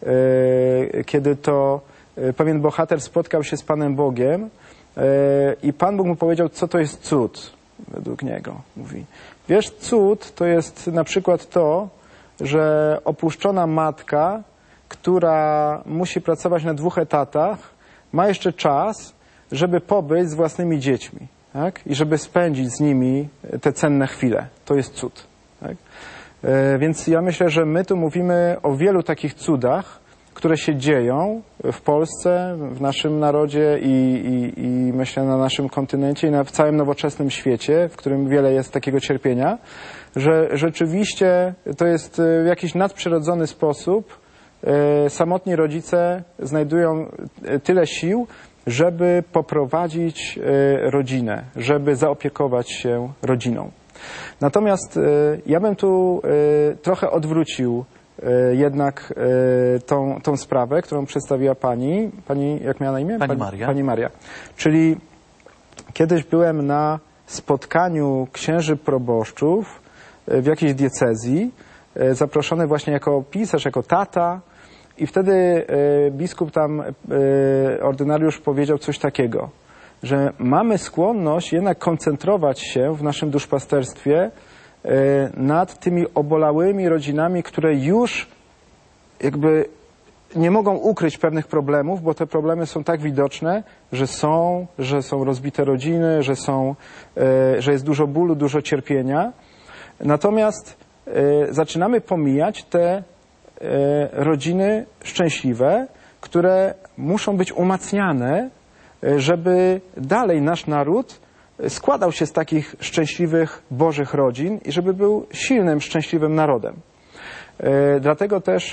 kiedy to pewien bohater spotkał się z Panem Bogiem i Pan Bóg mu powiedział, co to jest cud według niego. Mówi, wiesz, cud to jest na przykład to, że opuszczona matka, która musi pracować na 2 etatach, ma jeszcze czas, żeby pobyć z własnymi dziećmi, tak? I żeby spędzić z nimi te cenne chwile. To jest cud. Tak? Więc ja myślę, że my tu mówimy o wielu takich cudach, które się dzieją w Polsce, w naszym narodzie i myślę na naszym kontynencie i w całym nowoczesnym świecie, w którym wiele jest takiego cierpienia, że rzeczywiście to jest w jakiś nadprzyrodzony sposób samotni rodzice znajdują tyle sił, żeby poprowadzić rodzinę, żeby zaopiekować się rodziną. Natomiast ja bym tu trochę odwrócił jednak tą sprawę, którą przedstawiła pani, jak miała na imię? Pani Maria. Pani Maria. Czyli kiedyś byłem na spotkaniu księży proboszczów w jakiejś diecezji, zaproszony właśnie jako pisarz, jako tata i wtedy biskup tam, ordynariusz powiedział coś takiego, że mamy skłonność jednak koncentrować się w naszym duszpasterstwie nad tymi obolałymi rodzinami, które już jakby nie mogą ukryć pewnych problemów, bo te problemy są tak widoczne, że są rozbite rodziny, że jest dużo bólu, dużo cierpienia. Natomiast zaczynamy pomijać te rodziny szczęśliwe, które muszą być umacniane, żeby dalej nasz naród składał się z takich szczęśliwych, bożych rodzin i żeby był silnym, szczęśliwym narodem. Dlatego też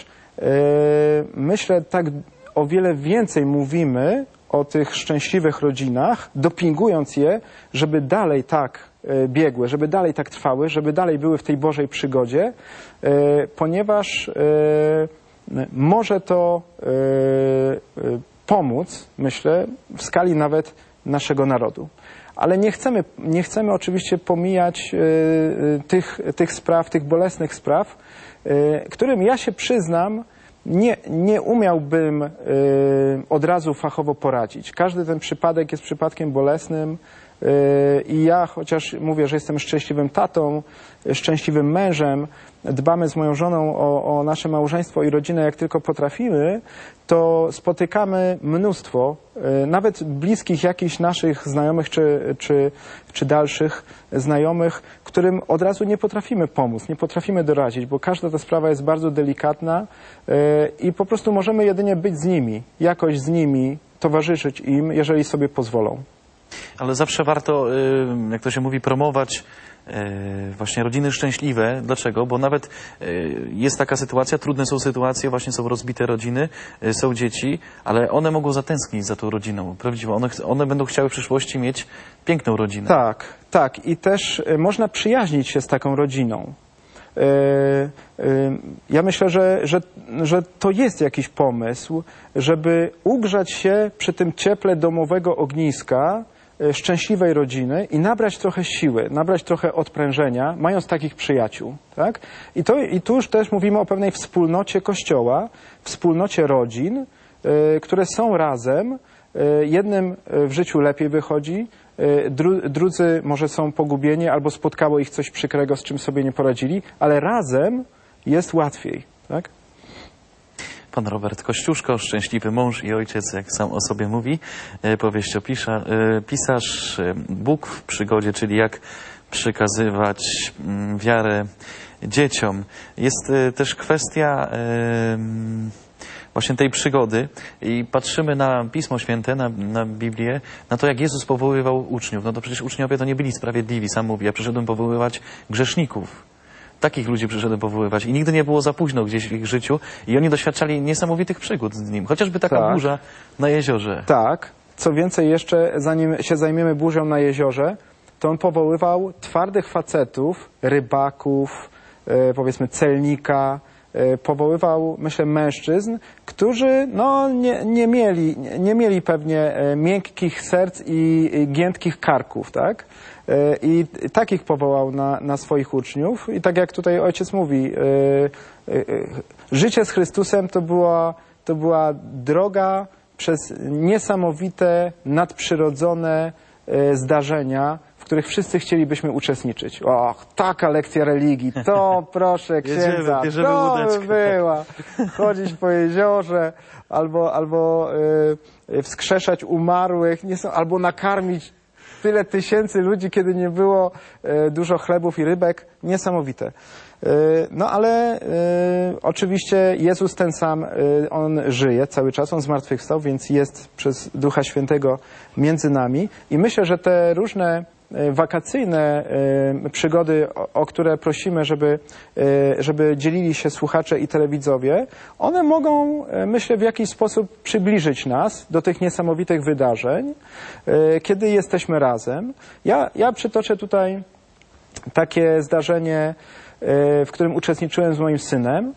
myślę, tak o wiele więcej mówimy o tych szczęśliwych rodzinach, dopingując je, żeby dalej tak biegły, żeby dalej tak trwały, żeby dalej były w tej Bożej przygodzie, ponieważ może to pomóc, myślę, w skali nawet naszego narodu. Ale nie chcemy oczywiście pomijać tych spraw, tych bolesnych spraw, którym ja się przyznam, nie umiałbym od razu fachowo poradzić. Każdy ten przypadek jest przypadkiem bolesnym, I ja, chociaż mówię, że jestem szczęśliwym tatą, szczęśliwym mężem, dbamy z moją żoną o nasze małżeństwo i rodzinę jak tylko potrafimy, to spotykamy mnóstwo, nawet bliskich jakichś naszych znajomych czy dalszych znajomych, którym od razu nie potrafimy pomóc, nie potrafimy doradzić, bo każda ta sprawa jest bardzo delikatna i po prostu możemy jedynie być z nimi, jakoś z nimi, towarzyszyć im, jeżeli sobie pozwolą. Ale zawsze warto, jak to się mówi, promować właśnie rodziny szczęśliwe. Dlaczego? Bo nawet jest taka sytuacja, trudne są sytuacje, właśnie są rozbite rodziny, są dzieci, ale one mogą zatęsknić za tą rodziną prawdziwą. One będą chciały w przyszłości mieć piękną rodzinę. Tak, tak. I też można przyjaźnić się z taką rodziną. Ja myślę, że to jest jakiś pomysł, żeby ugrzać się przy tym cieple domowego ogniska szczęśliwej rodziny i nabrać trochę siły, nabrać trochę odprężenia, mając takich przyjaciół. Tak? I tu już też mówimy o pewnej wspólnocie Kościoła, wspólnocie rodzin, które są razem. Jednym w życiu lepiej wychodzi, drudzy może są pogubieni albo spotkało ich coś przykrego, z czym sobie nie poradzili, ale razem jest łatwiej. Tak? Pan Robert Kościuszko, szczęśliwy mąż i ojciec, jak sam o sobie mówi, pisarz, Bóg w przygodzie, czyli jak przekazywać wiarę dzieciom. Jest też kwestia właśnie tej przygody i patrzymy na Pismo Święte, na Biblię, na to, jak Jezus powoływał uczniów. No to przecież uczniowie to nie byli sprawiedliwi, sam mówi, ja przyszedłem powoływać grzeszników. Takich ludzi przyszedłem powoływać i nigdy nie było za późno gdzieś w ich życiu i oni doświadczali niesamowitych przygód z Nim. Chociażby taka burza na jeziorze. Tak. Co więcej jeszcze, zanim się zajmiemy burzą na jeziorze, to On powoływał twardych facetów, rybaków, powiedzmy celnika, powoływał, myślę, mężczyzn, którzy no, nie mieli pewnie miękkich serc i giętkich karków, tak? I takich powołał na swoich uczniów. I tak jak tutaj ojciec mówi, życie z Chrystusem to była droga przez niesamowite, nadprzyrodzone zdarzenia, w których wszyscy chcielibyśmy uczestniczyć. Och, taka lekcja religii, to proszę księdza, bierzemy to łódeczkę. by była. Chodzić po jeziorze, albo wskrzeszać umarłych, albo nakarmić tyle tysięcy ludzi, kiedy nie było dużo chlebów i rybek. Niesamowite. No ale oczywiście Jezus ten sam, On żyje cały czas, On zmartwychwstał, więc jest przez Ducha Świętego między nami. I myślę, że te różne wakacyjne przygody, o które prosimy, żeby dzielili się słuchacze i telewidzowie, one mogą, myślę, w jakiś sposób przybliżyć nas do tych niesamowitych wydarzeń, kiedy jesteśmy razem. Ja przytoczę tutaj takie zdarzenie, w którym uczestniczyłem z moim synem.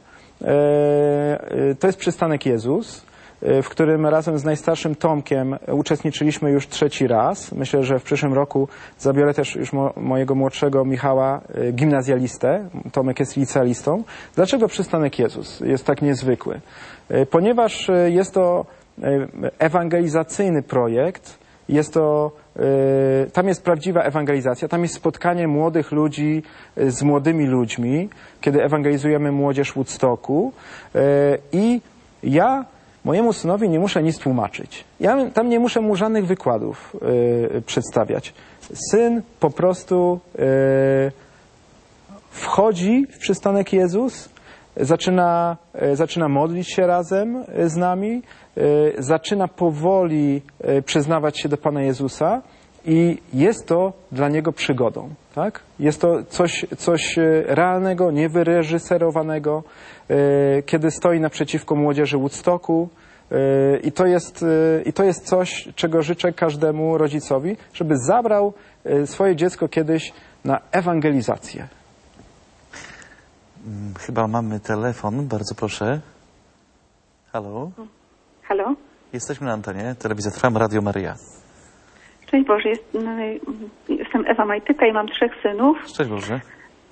To jest przystanek Jezus, w którym razem z najstarszym Tomkiem uczestniczyliśmy już 3. raz. Myślę, że w przyszłym roku zabiorę też już mojego młodszego Michała, gimnazjalistę. Tomek jest licealistą. Dlaczego przystanek Jezus jest tak niezwykły? Ponieważ jest to ewangelizacyjny projekt, tam jest prawdziwa ewangelizacja, tam jest spotkanie młodych ludzi z młodymi ludźmi, kiedy ewangelizujemy młodzież Woodstocku i ja mojemu synowi nie muszę nic tłumaczyć. Ja tam nie muszę mu żadnych wykładów przedstawiać. Syn po prostu wchodzi w przystanek Jezus, zaczyna modlić się razem z nami, zaczyna powoli przyznawać się do Pana Jezusa i jest to dla niego przygodą. Tak? Jest to coś realnego, niewyreżyserowanego, kiedy stoi naprzeciwko młodzieży Woodstocku i to jest coś, czego życzę każdemu rodzicowi, żeby zabrał swoje dziecko kiedyś na ewangelizację. Chyba mamy telefon, bardzo proszę. Halo? Halo? Jesteśmy na antenie, telewizja Trwam, Radio Maryja. Szczęść Boże, jestem Ewa Majtyka i mam 3 synów. Szczęść Boże.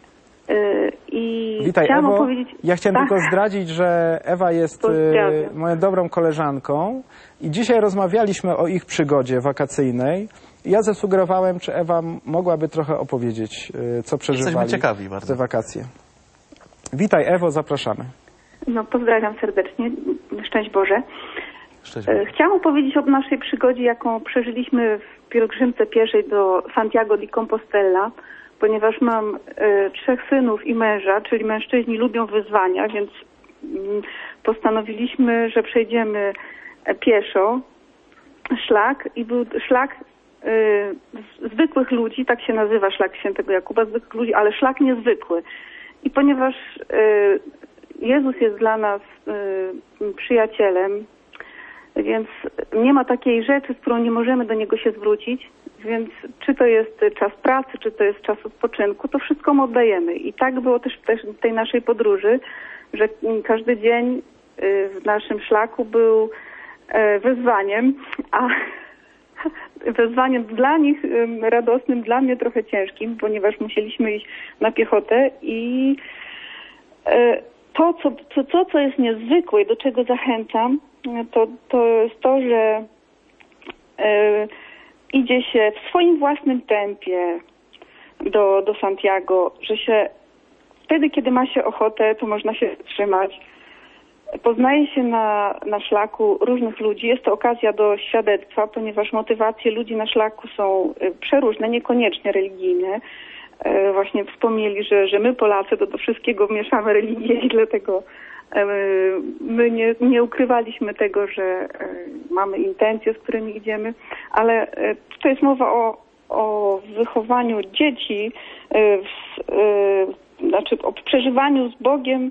I Witaj, chciałam Ewo. opowiedzieć... Ja chciałem Tak. tylko zdradzić, że Ewa jest Pozdrawiam. moją dobrą koleżanką i dzisiaj rozmawialiśmy o ich przygodzie wakacyjnej Ja zasugerowałem, czy Ewa mogłaby trochę opowiedzieć, co przeżywali Jesteśmy ciekawi bardzo. te wakacje. Witaj Ewo, zapraszamy. No, pozdrawiam serdecznie. Szczęść Boże. Szczęść Boże. Chciałam opowiedzieć o naszej przygodzie, jaką przeżyliśmy w pielgrzymce pieszej do Santiago de Compostela, ponieważ mam 3 synów i męża, czyli mężczyźni lubią wyzwania, więc postanowiliśmy, że przejdziemy pieszo szlak i był szlak zwykłych ludzi, tak się nazywa szlak Świętego Jakuba, zwykłych ludzi, ale szlak niezwykły. I ponieważ Jezus jest dla nas przyjacielem, więc nie ma takiej rzeczy, z którą nie możemy do Niego się zwrócić, więc czy to jest czas pracy, czy to jest czas odpoczynku, to wszystko mu oddajemy. I tak było też w tej naszej podróży, że każdy dzień w naszym szlaku był wyzwaniem, a wyzwaniem dla nich radosnym, dla mnie trochę ciężkim, ponieważ musieliśmy iść na piechotę i co jest niezwykłe i do czego zachęcam, to jest to, że idzie się w swoim własnym tempie do Santiago, że się wtedy, kiedy ma się ochotę, to można się zatrzymać. Poznaje się na szlaku różnych ludzi. Jest to okazja do świadectwa, ponieważ motywacje ludzi na szlaku są przeróżne, niekoniecznie religijne. Właśnie wspomnieli, że my Polacy do wszystkiego mieszamy religię i dlatego my nie ukrywaliśmy tego, że mamy intencje, z którymi idziemy, ale to jest mowa o wychowaniu dzieci, znaczy o przeżywaniu z Bogiem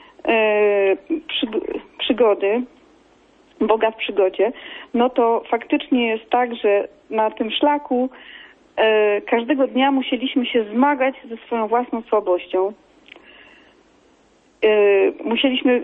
przygody, Boga w przygodzie. No to faktycznie jest tak, że na tym szlaku każdego dnia musieliśmy się zmagać ze swoją własną słabością. Musieliśmy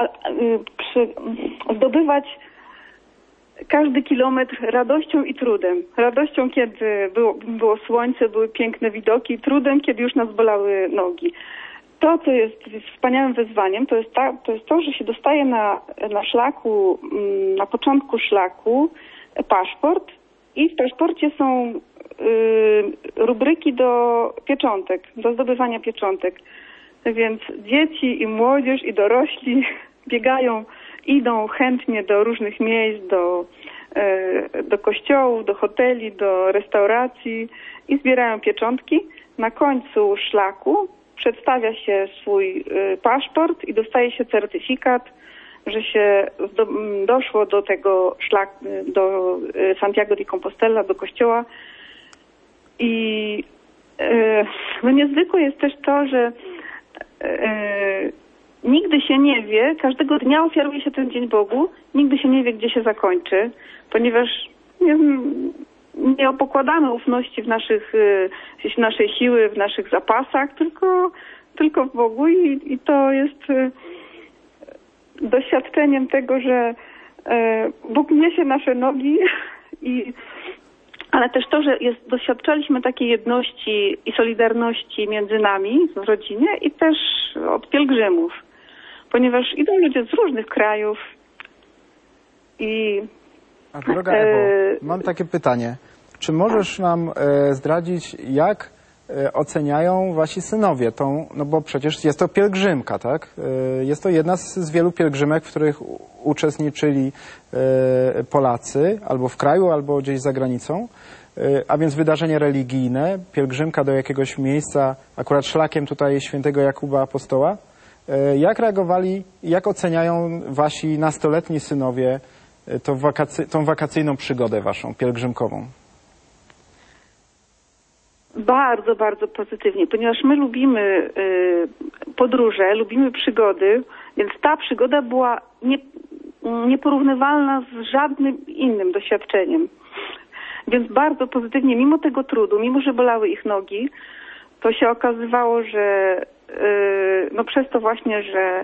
zdobywać każdy kilometr radością i trudem. Radością, kiedy było słońce, były piękne widoki, trudem, kiedy już nas bolały nogi. To, co jest wspaniałym wyzwaniem, to jest to, że się dostaje na szlaku, na początku szlaku paszport i w paszporcie są rubryki do pieczątek, do zdobywania pieczątek. Więc dzieci i młodzież i dorośli biegają, idą chętnie do różnych miejsc, do kościołów, do hoteli, do restauracji i zbierają pieczątki. Na końcu szlaku przedstawia się swój paszport i dostaje się certyfikat, że się doszło do tego do Santiago de Compostela, do kościoła. I no niezwykłe jest też to, że nigdy się nie wie, każdego dnia ofiaruje się ten dzień Bogu, nigdy się nie wie, gdzie się zakończy, ponieważ nie pokładamy ufności w naszej siły, w naszych zapasach, tylko w Bogu i to jest doświadczeniem tego, że Bóg niesie nasze nogi ale też to, że doświadczaliśmy takiej jedności i solidarności między nami w rodzinie i też od pielgrzymów, ponieważ idą ludzie z różnych krajów A droga Ewo, mam takie pytanie. Czy możesz nam zdradzić, jak oceniają wasi synowie no bo przecież jest to pielgrzymka, tak? Jest to jedna z wielu pielgrzymek, w których uczestniczyli Polacy, albo w kraju, albo gdzieś za granicą, a więc wydarzenie religijne, pielgrzymka do jakiegoś miejsca, akurat szlakiem tutaj Świętego Jakuba Apostoła. Jak reagowali, jak oceniają wasi nastoletni synowie tą wakacyjną przygodę waszą, pielgrzymkową? Bardzo, bardzo pozytywnie, ponieważ my lubimy podróże, lubimy przygody, więc ta przygoda była nieporównywalna z żadnym innym doświadczeniem. Więc bardzo pozytywnie, mimo tego trudu, mimo że bolały ich nogi, to się okazywało, że no przez to właśnie, że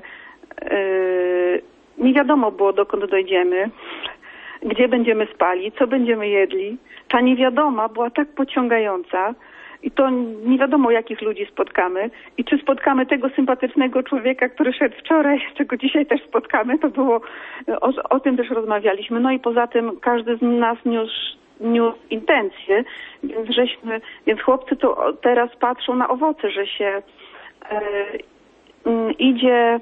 nie wiadomo było, dokąd dojdziemy, gdzie będziemy spali, co będziemy jedli. Ta niewiadoma była tak pociągająca i to nie wiadomo, jakich ludzi spotkamy i czy spotkamy tego sympatycznego człowieka, który szedł wczoraj, czego dzisiaj też spotkamy, to było, o tym też rozmawialiśmy. No i poza tym każdy z nas niósł niósł intencje, więc chłopcy to teraz patrzą na owoce, że się idzie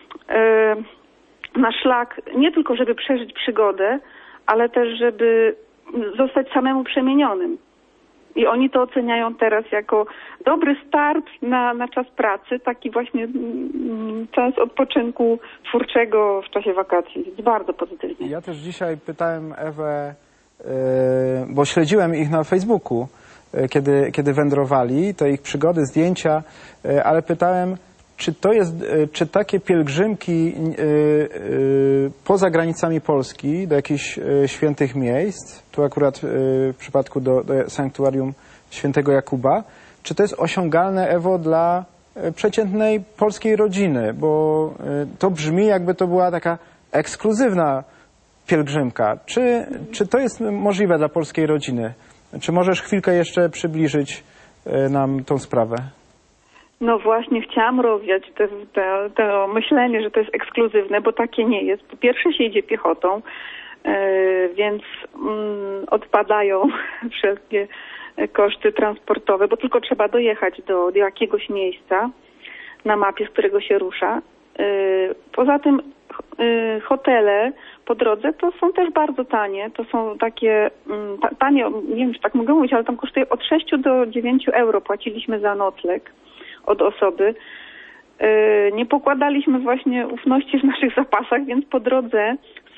na szlak nie tylko, żeby przeżyć przygodę, ale też, żeby zostać samemu przemienionym. I oni to oceniają teraz jako dobry start na czas pracy, taki właśnie czas odpoczynku twórczego w czasie wakacji. Jest bardzo pozytywnie. Ja też dzisiaj pytałem Ewę, bo śledziłem ich na Facebooku, kiedy wędrowali, te ich przygody, zdjęcia, ale pytałem, czy takie pielgrzymki poza granicami Polski, do jakichś świętych miejsc, tu akurat w przypadku do sanktuarium świętego Jakuba, czy to jest osiągalne, Ewo, dla przeciętnej polskiej rodziny? Bo to brzmi, jakby to była taka ekskluzywna pielgrzymka. Czy to jest możliwe dla polskiej rodziny? Czy możesz chwilkę jeszcze przybliżyć nam tą sprawę? No właśnie, chciałam rozwiać to myślenie, że to jest ekskluzywne, bo takie nie jest. Po pierwsze się idzie piechotą, więc odpadają wszelkie koszty transportowe, bo tylko trzeba dojechać do jakiegoś miejsca na mapie, z którego się rusza. Poza tym hotele po drodze to są też bardzo tanie. To są takie tanie, nie wiem, czy tak mogę mówić, ale tam kosztuje od 6 do 9 euro płaciliśmy za nocleg od osoby. Nie pokładaliśmy właśnie ufności w naszych zapasach, więc po drodze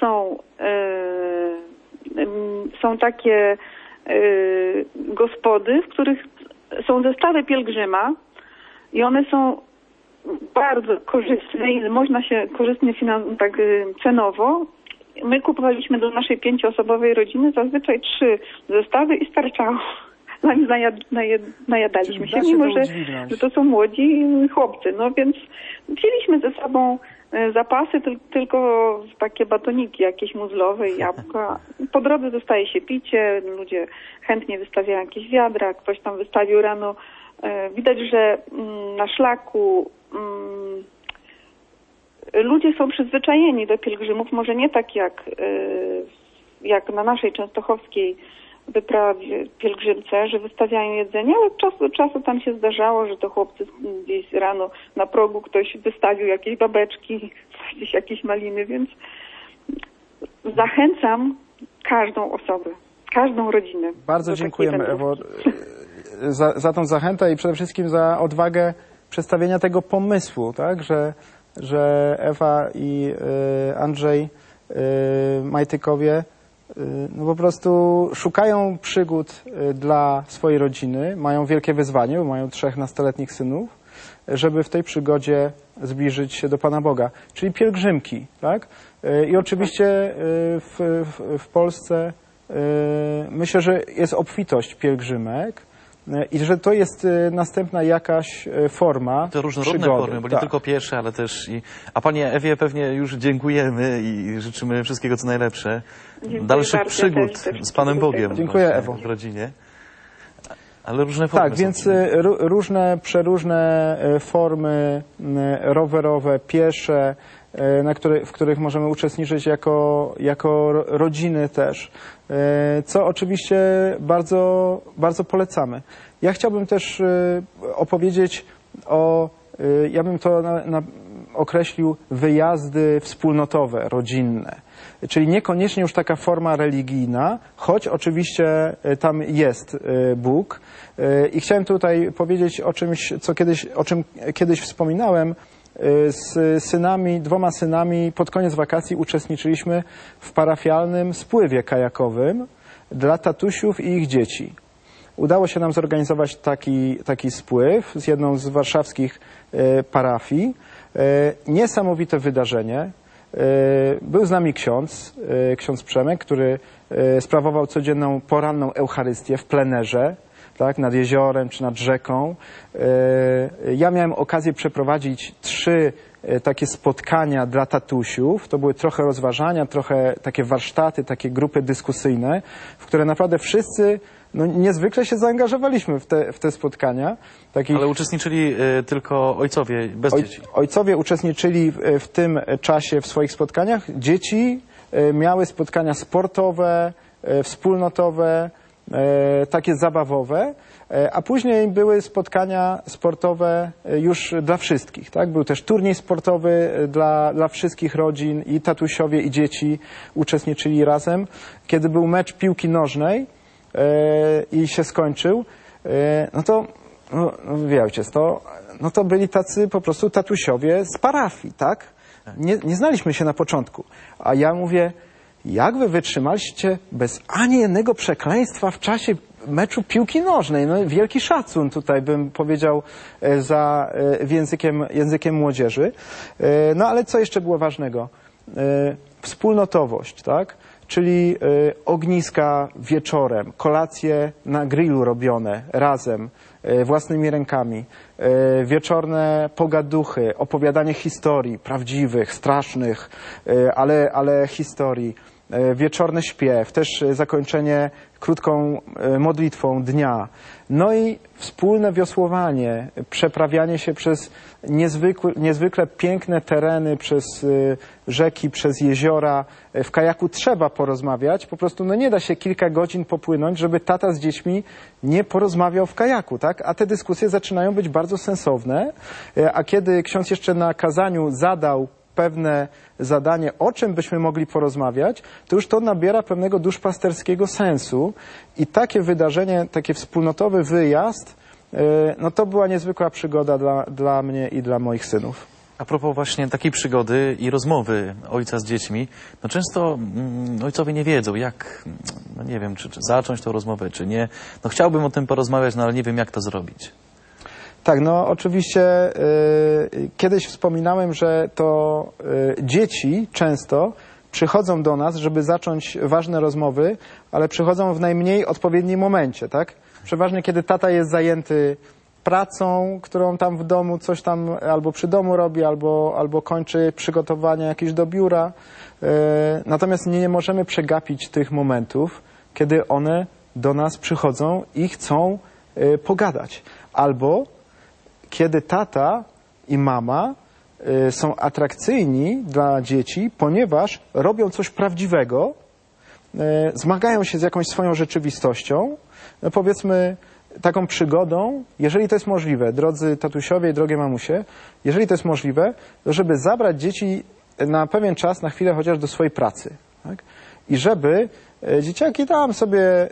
są takie gospody, w których są zestawy pielgrzyma i one są bardzo korzystne i można się korzystnie cenowo. My kupowaliśmy do naszej 5-osobowej rodziny zazwyczaj 3 zestawy i starczało. Najadaliśmy się, mimo że to są młodzi chłopcy. No więc wzięliśmy ze sobą zapasy, tylko takie batoniki jakieś muzlowe i jabłka. Po drodze dostaje się picie, ludzie chętnie wystawiają jakieś wiadra, ktoś tam wystawił rano. Widać, że na szlaku ludzie są przyzwyczajeni do pielgrzymów, może nie tak jak na naszej częstochowskiej wyprawie pielgrzymce, że wystawiają jedzenie, ale od czasu do czasu tam się zdarzało, że to chłopcy gdzieś rano na progu ktoś wystawił jakieś babeczki, gdzieś jakieś maliny, więc zachęcam każdą osobę, każdą rodzinę. Bardzo dziękujemy, Ewo, za tą zachętę i przede wszystkim za odwagę przedstawienia tego pomysłu, tak, że Ewa i Andrzej Majtykowie no po prostu szukają przygód dla swojej rodziny, mają wielkie wyzwanie, bo mają 3 nastoletnich synów, żeby w tej przygodzie zbliżyć się do Pana Boga, czyli pielgrzymki, tak? I oczywiście w Polsce myślę, że jest obfitość pielgrzymek i że to jest następna jakaś forma to różnorodne przygody. formy, bo nie tylko piesze, ale też i... A Panie Ewie pewnie już dziękujemy i życzymy wszystkiego co najlepsze. Dalszych bardzo, przygód też z Panem Bogiem. Dziękuję, Ewo. W rodzinie. Ale różne formy. Tak, więc przeróżne formy rowerowe, piesze, w których możemy uczestniczyć jako rodziny też, co oczywiście bardzo, bardzo polecamy. Ja chciałbym też opowiedzieć ja bym to określił wyjazdy wspólnotowe, rodzinne. Czyli niekoniecznie już taka forma religijna, choć oczywiście tam jest Bóg. I chciałem tutaj powiedzieć o czymś, o czym kiedyś wspominałem. Z synami, 2 synami pod koniec wakacji uczestniczyliśmy w parafialnym spływie kajakowym dla tatusiów i ich dzieci. Udało się nam zorganizować taki spływ z jedną z warszawskich parafii. Niesamowite wydarzenie. Był z nami ksiądz Przemek, który sprawował codzienną poranną Eucharystię w plenerze, tak, nad jeziorem czy nad rzeką. Ja miałem okazję przeprowadzić 3 takie spotkania dla tatusiów. To były trochę rozważania, trochę takie warsztaty, takie grupy dyskusyjne, w które naprawdę wszyscy niezwykle się zaangażowaliśmy w te spotkania. Ale uczestniczyli tylko ojcowie, bez dzieci. Ojcowie uczestniczyli w tym czasie w swoich spotkaniach. Dzieci miały spotkania sportowe, wspólnotowe, takie zabawowe, a później były spotkania sportowe już dla wszystkich, tak? Był też turniej sportowy dla wszystkich rodzin i tatusiowie i dzieci uczestniczyli razem. Kiedy był mecz piłki nożnej i się skończył, no to wie ojciec, to byli tacy po prostu tatusiowie z parafii, tak? Nie znaliśmy się na początku, a ja mówię, jak wy wytrzymaliście bez ani jednego przekleństwa w czasie meczu piłki nożnej? No, wielki szacun tutaj bym powiedział za językiem młodzieży. No ale co jeszcze było ważnego? Wspólnotowość, tak? Czyli ogniska wieczorem, kolacje na grillu robione razem, własnymi rękami, wieczorne pogaduchy, opowiadanie historii prawdziwych, strasznych, ale historii, wieczorny śpiew, też zakończenie krótką modlitwą dnia. No i wspólne wiosłowanie, przeprawianie się przez niezwykle piękne tereny, przez rzeki, przez jeziora. W kajaku trzeba porozmawiać, po prostu nie da się kilka godzin popłynąć, żeby tata z dziećmi nie porozmawiał w kajaku, tak? A te dyskusje zaczynają być bardzo sensowne, a kiedy ksiądz jeszcze na kazaniu zadał pewne zadanie, o czym byśmy mogli porozmawiać, to już to nabiera pewnego duszpasterskiego sensu i takie wydarzenie, taki wspólnotowy wyjazd, no to była niezwykła przygoda dla mnie i dla moich synów. A propos właśnie takiej przygody i rozmowy ojca z dziećmi, no często ojcowie nie wiedzą, jak, no nie wiem, czy zacząć tą rozmowę, czy nie. No chciałbym o tym porozmawiać, no ale nie wiem, jak to zrobić. Tak, no oczywiście kiedyś wspominałem, że to dzieci często przychodzą do nas, żeby zacząć ważne rozmowy, ale przychodzą w najmniej odpowiednim momencie, tak? Przeważnie kiedy tata jest zajęty pracą, którą tam w domu coś tam albo przy domu robi, albo kończy przygotowania jakieś do biura. Natomiast nie możemy przegapić tych momentów, kiedy one do nas przychodzą i chcą pogadać. Albo kiedy tata i mama są atrakcyjni dla dzieci, ponieważ robią coś prawdziwego, zmagają się z jakąś swoją rzeczywistością, no powiedzmy taką przygodą, jeżeli to jest możliwe, drodzy tatusiowie i drogie mamusie, jeżeli to jest możliwe, to żeby zabrać dzieci na pewien czas, na chwilę chociaż do swojej pracy. Tak? I żeby dzieciaki tam sobie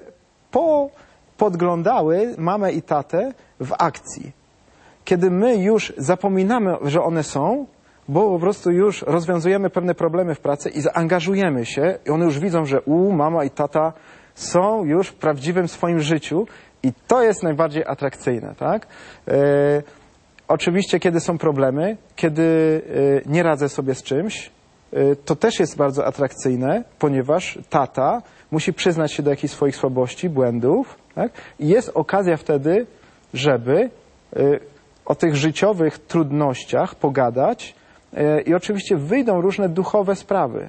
podglądały mamę i tatę w akcji. Kiedy my już zapominamy, że one są, bo po prostu już rozwiązujemy pewne problemy w pracy i zaangażujemy się i one już widzą, że mama i tata są już w prawdziwym swoim życiu i to jest najbardziej atrakcyjne, tak? Oczywiście, kiedy są problemy, kiedy nie radzę sobie z czymś, to też jest bardzo atrakcyjne, ponieważ tata musi przyznać się do jakichś swoich słabości, błędów, tak? I jest okazja wtedy, żeby o tych życiowych trudnościach pogadać i oczywiście wyjdą różne duchowe sprawy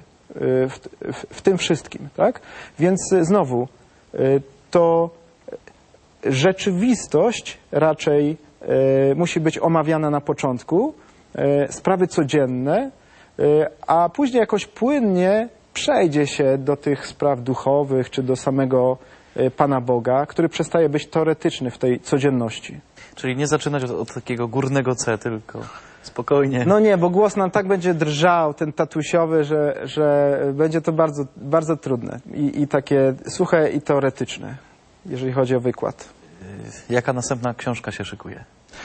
w tym wszystkim, tak? Więc znowu, to rzeczywistość raczej musi być omawiana na początku, sprawy codzienne, a później jakoś płynnie przejdzie się do tych spraw duchowych, czy do samego Pana Boga, który przestaje być teoretyczny w tej codzienności. Czyli nie zaczynać od takiego górnego C, tylko spokojnie. No nie, bo głos nam tak będzie drżał, ten tatusiowy, że będzie to bardzo, bardzo trudne i takie suche i teoretyczne, jeżeli chodzi o wykład. Jaka następna książka się szykuje?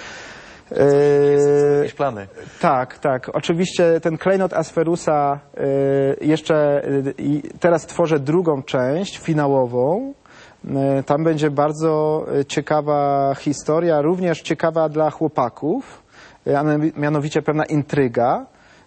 Jakieś plany? Tak. Oczywiście ten klejnot Asferusa jeszcze teraz tworzę drugą część, finałową. Tam będzie bardzo ciekawa historia, również ciekawa dla chłopaków, a mianowicie pewna intryga,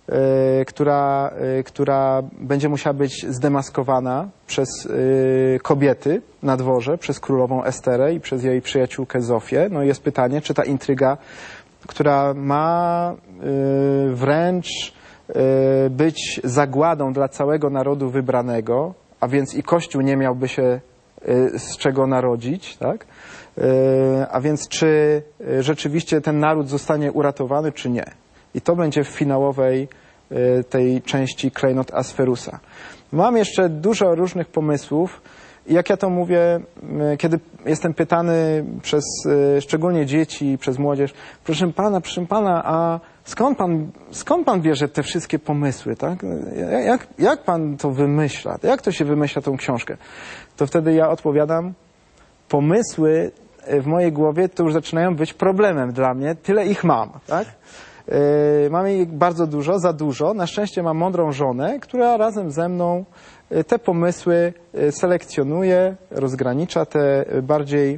która będzie musiała być zdemaskowana przez kobiety na dworze, przez królową Esterę i przez jej przyjaciółkę Zofię. No i jest pytanie, czy ta intryga, która ma wręcz być zagładą dla całego narodu wybranego, a więc i Kościół nie miałby się z czego narodzić, tak? A więc czy rzeczywiście ten naród zostanie uratowany, czy nie? I to będzie w finałowej tej części klejnot Asferusa. Mam jeszcze dużo różnych pomysłów. I jak ja to mówię, kiedy jestem pytany przez szczególnie dzieci, przez młodzież, proszę pana, a skąd pan bierze te wszystkie pomysły, tak? Jak pan to wymyśla? Jak to się wymyśla tą książkę? To wtedy ja odpowiadam, pomysły w mojej głowie to już zaczynają być problemem dla mnie, tyle ich mam, tak? Mam ich bardzo dużo, za dużo. Na szczęście mam mądrą żonę, która razem ze mną te pomysły selekcjonuje, rozgranicza te bardziej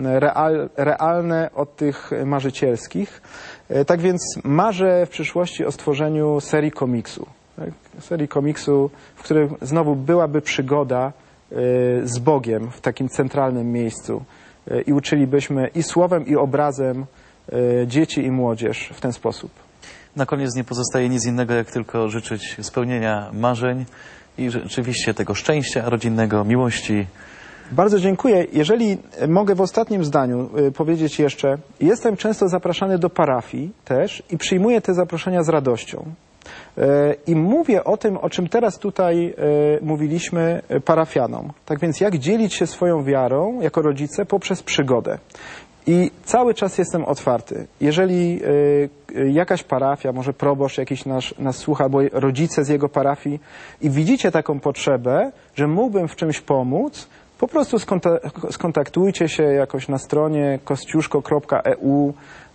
realne od tych marzycielskich. Tak więc marzę w przyszłości o stworzeniu serii komiksu. Tak? Serii komiksu, w której znowu byłaby przygoda z Bogiem w takim centralnym miejscu i uczylibyśmy i słowem, i obrazem dzieci i młodzież w ten sposób. Na koniec nie pozostaje nic innego, jak tylko życzyć spełnienia marzeń i rzeczywiście tego szczęścia rodzinnego, miłości. Bardzo dziękuję. Jeżeli mogę w ostatnim zdaniu powiedzieć jeszcze, jestem często zapraszany do parafii też i przyjmuję te zaproszenia z radością. I mówię o tym, o czym teraz tutaj mówiliśmy parafianom. Tak więc jak dzielić się swoją wiarą jako rodzice poprzez przygodę. I cały czas jestem otwarty. Jeżeli jakaś parafia, może proboszcz jakiś nas słucha, albo rodzice z jego parafii i widzicie taką potrzebę, że mógłbym w czymś pomóc, po prostu skontaktujcie się jakoś na stronie kościuszko.eu,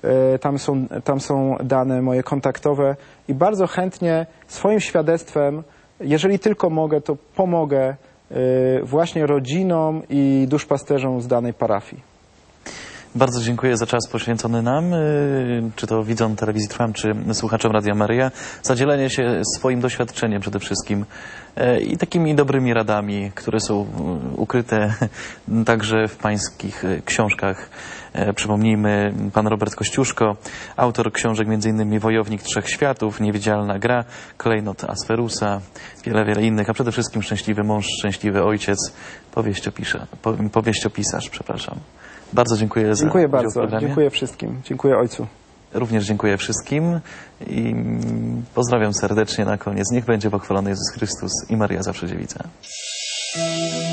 tam są dane moje kontaktowe i bardzo chętnie swoim świadectwem, jeżeli tylko mogę, to pomogę właśnie rodzinom i duszpasterzom z danej parafii. Bardzo dziękuję za czas poświęcony nam, czy to widzom telewizji Trwam, czy słuchaczom Radia Maryja, za dzielenie się swoim doświadczeniem przede wszystkim i takimi dobrymi radami, które są ukryte także w pańskich książkach. Przypomnijmy, pan Robert Kościuszko, autor książek m.in. Wojownik Trzech Światów, Niewidzialna gra, Klejnot Asferusa, wiele innych, a przede wszystkim Szczęśliwy mąż, Szczęśliwy ojciec, powieściopisarz, przepraszam. Bardzo dziękuję za Dziękuję udział w bardzo. programie. Dziękuję wszystkim. Dziękuję ojcu. Również dziękuję wszystkim i pozdrawiam serdecznie na koniec. Niech będzie pochwalony Jezus Chrystus i Maryja Zawsze Dziewica.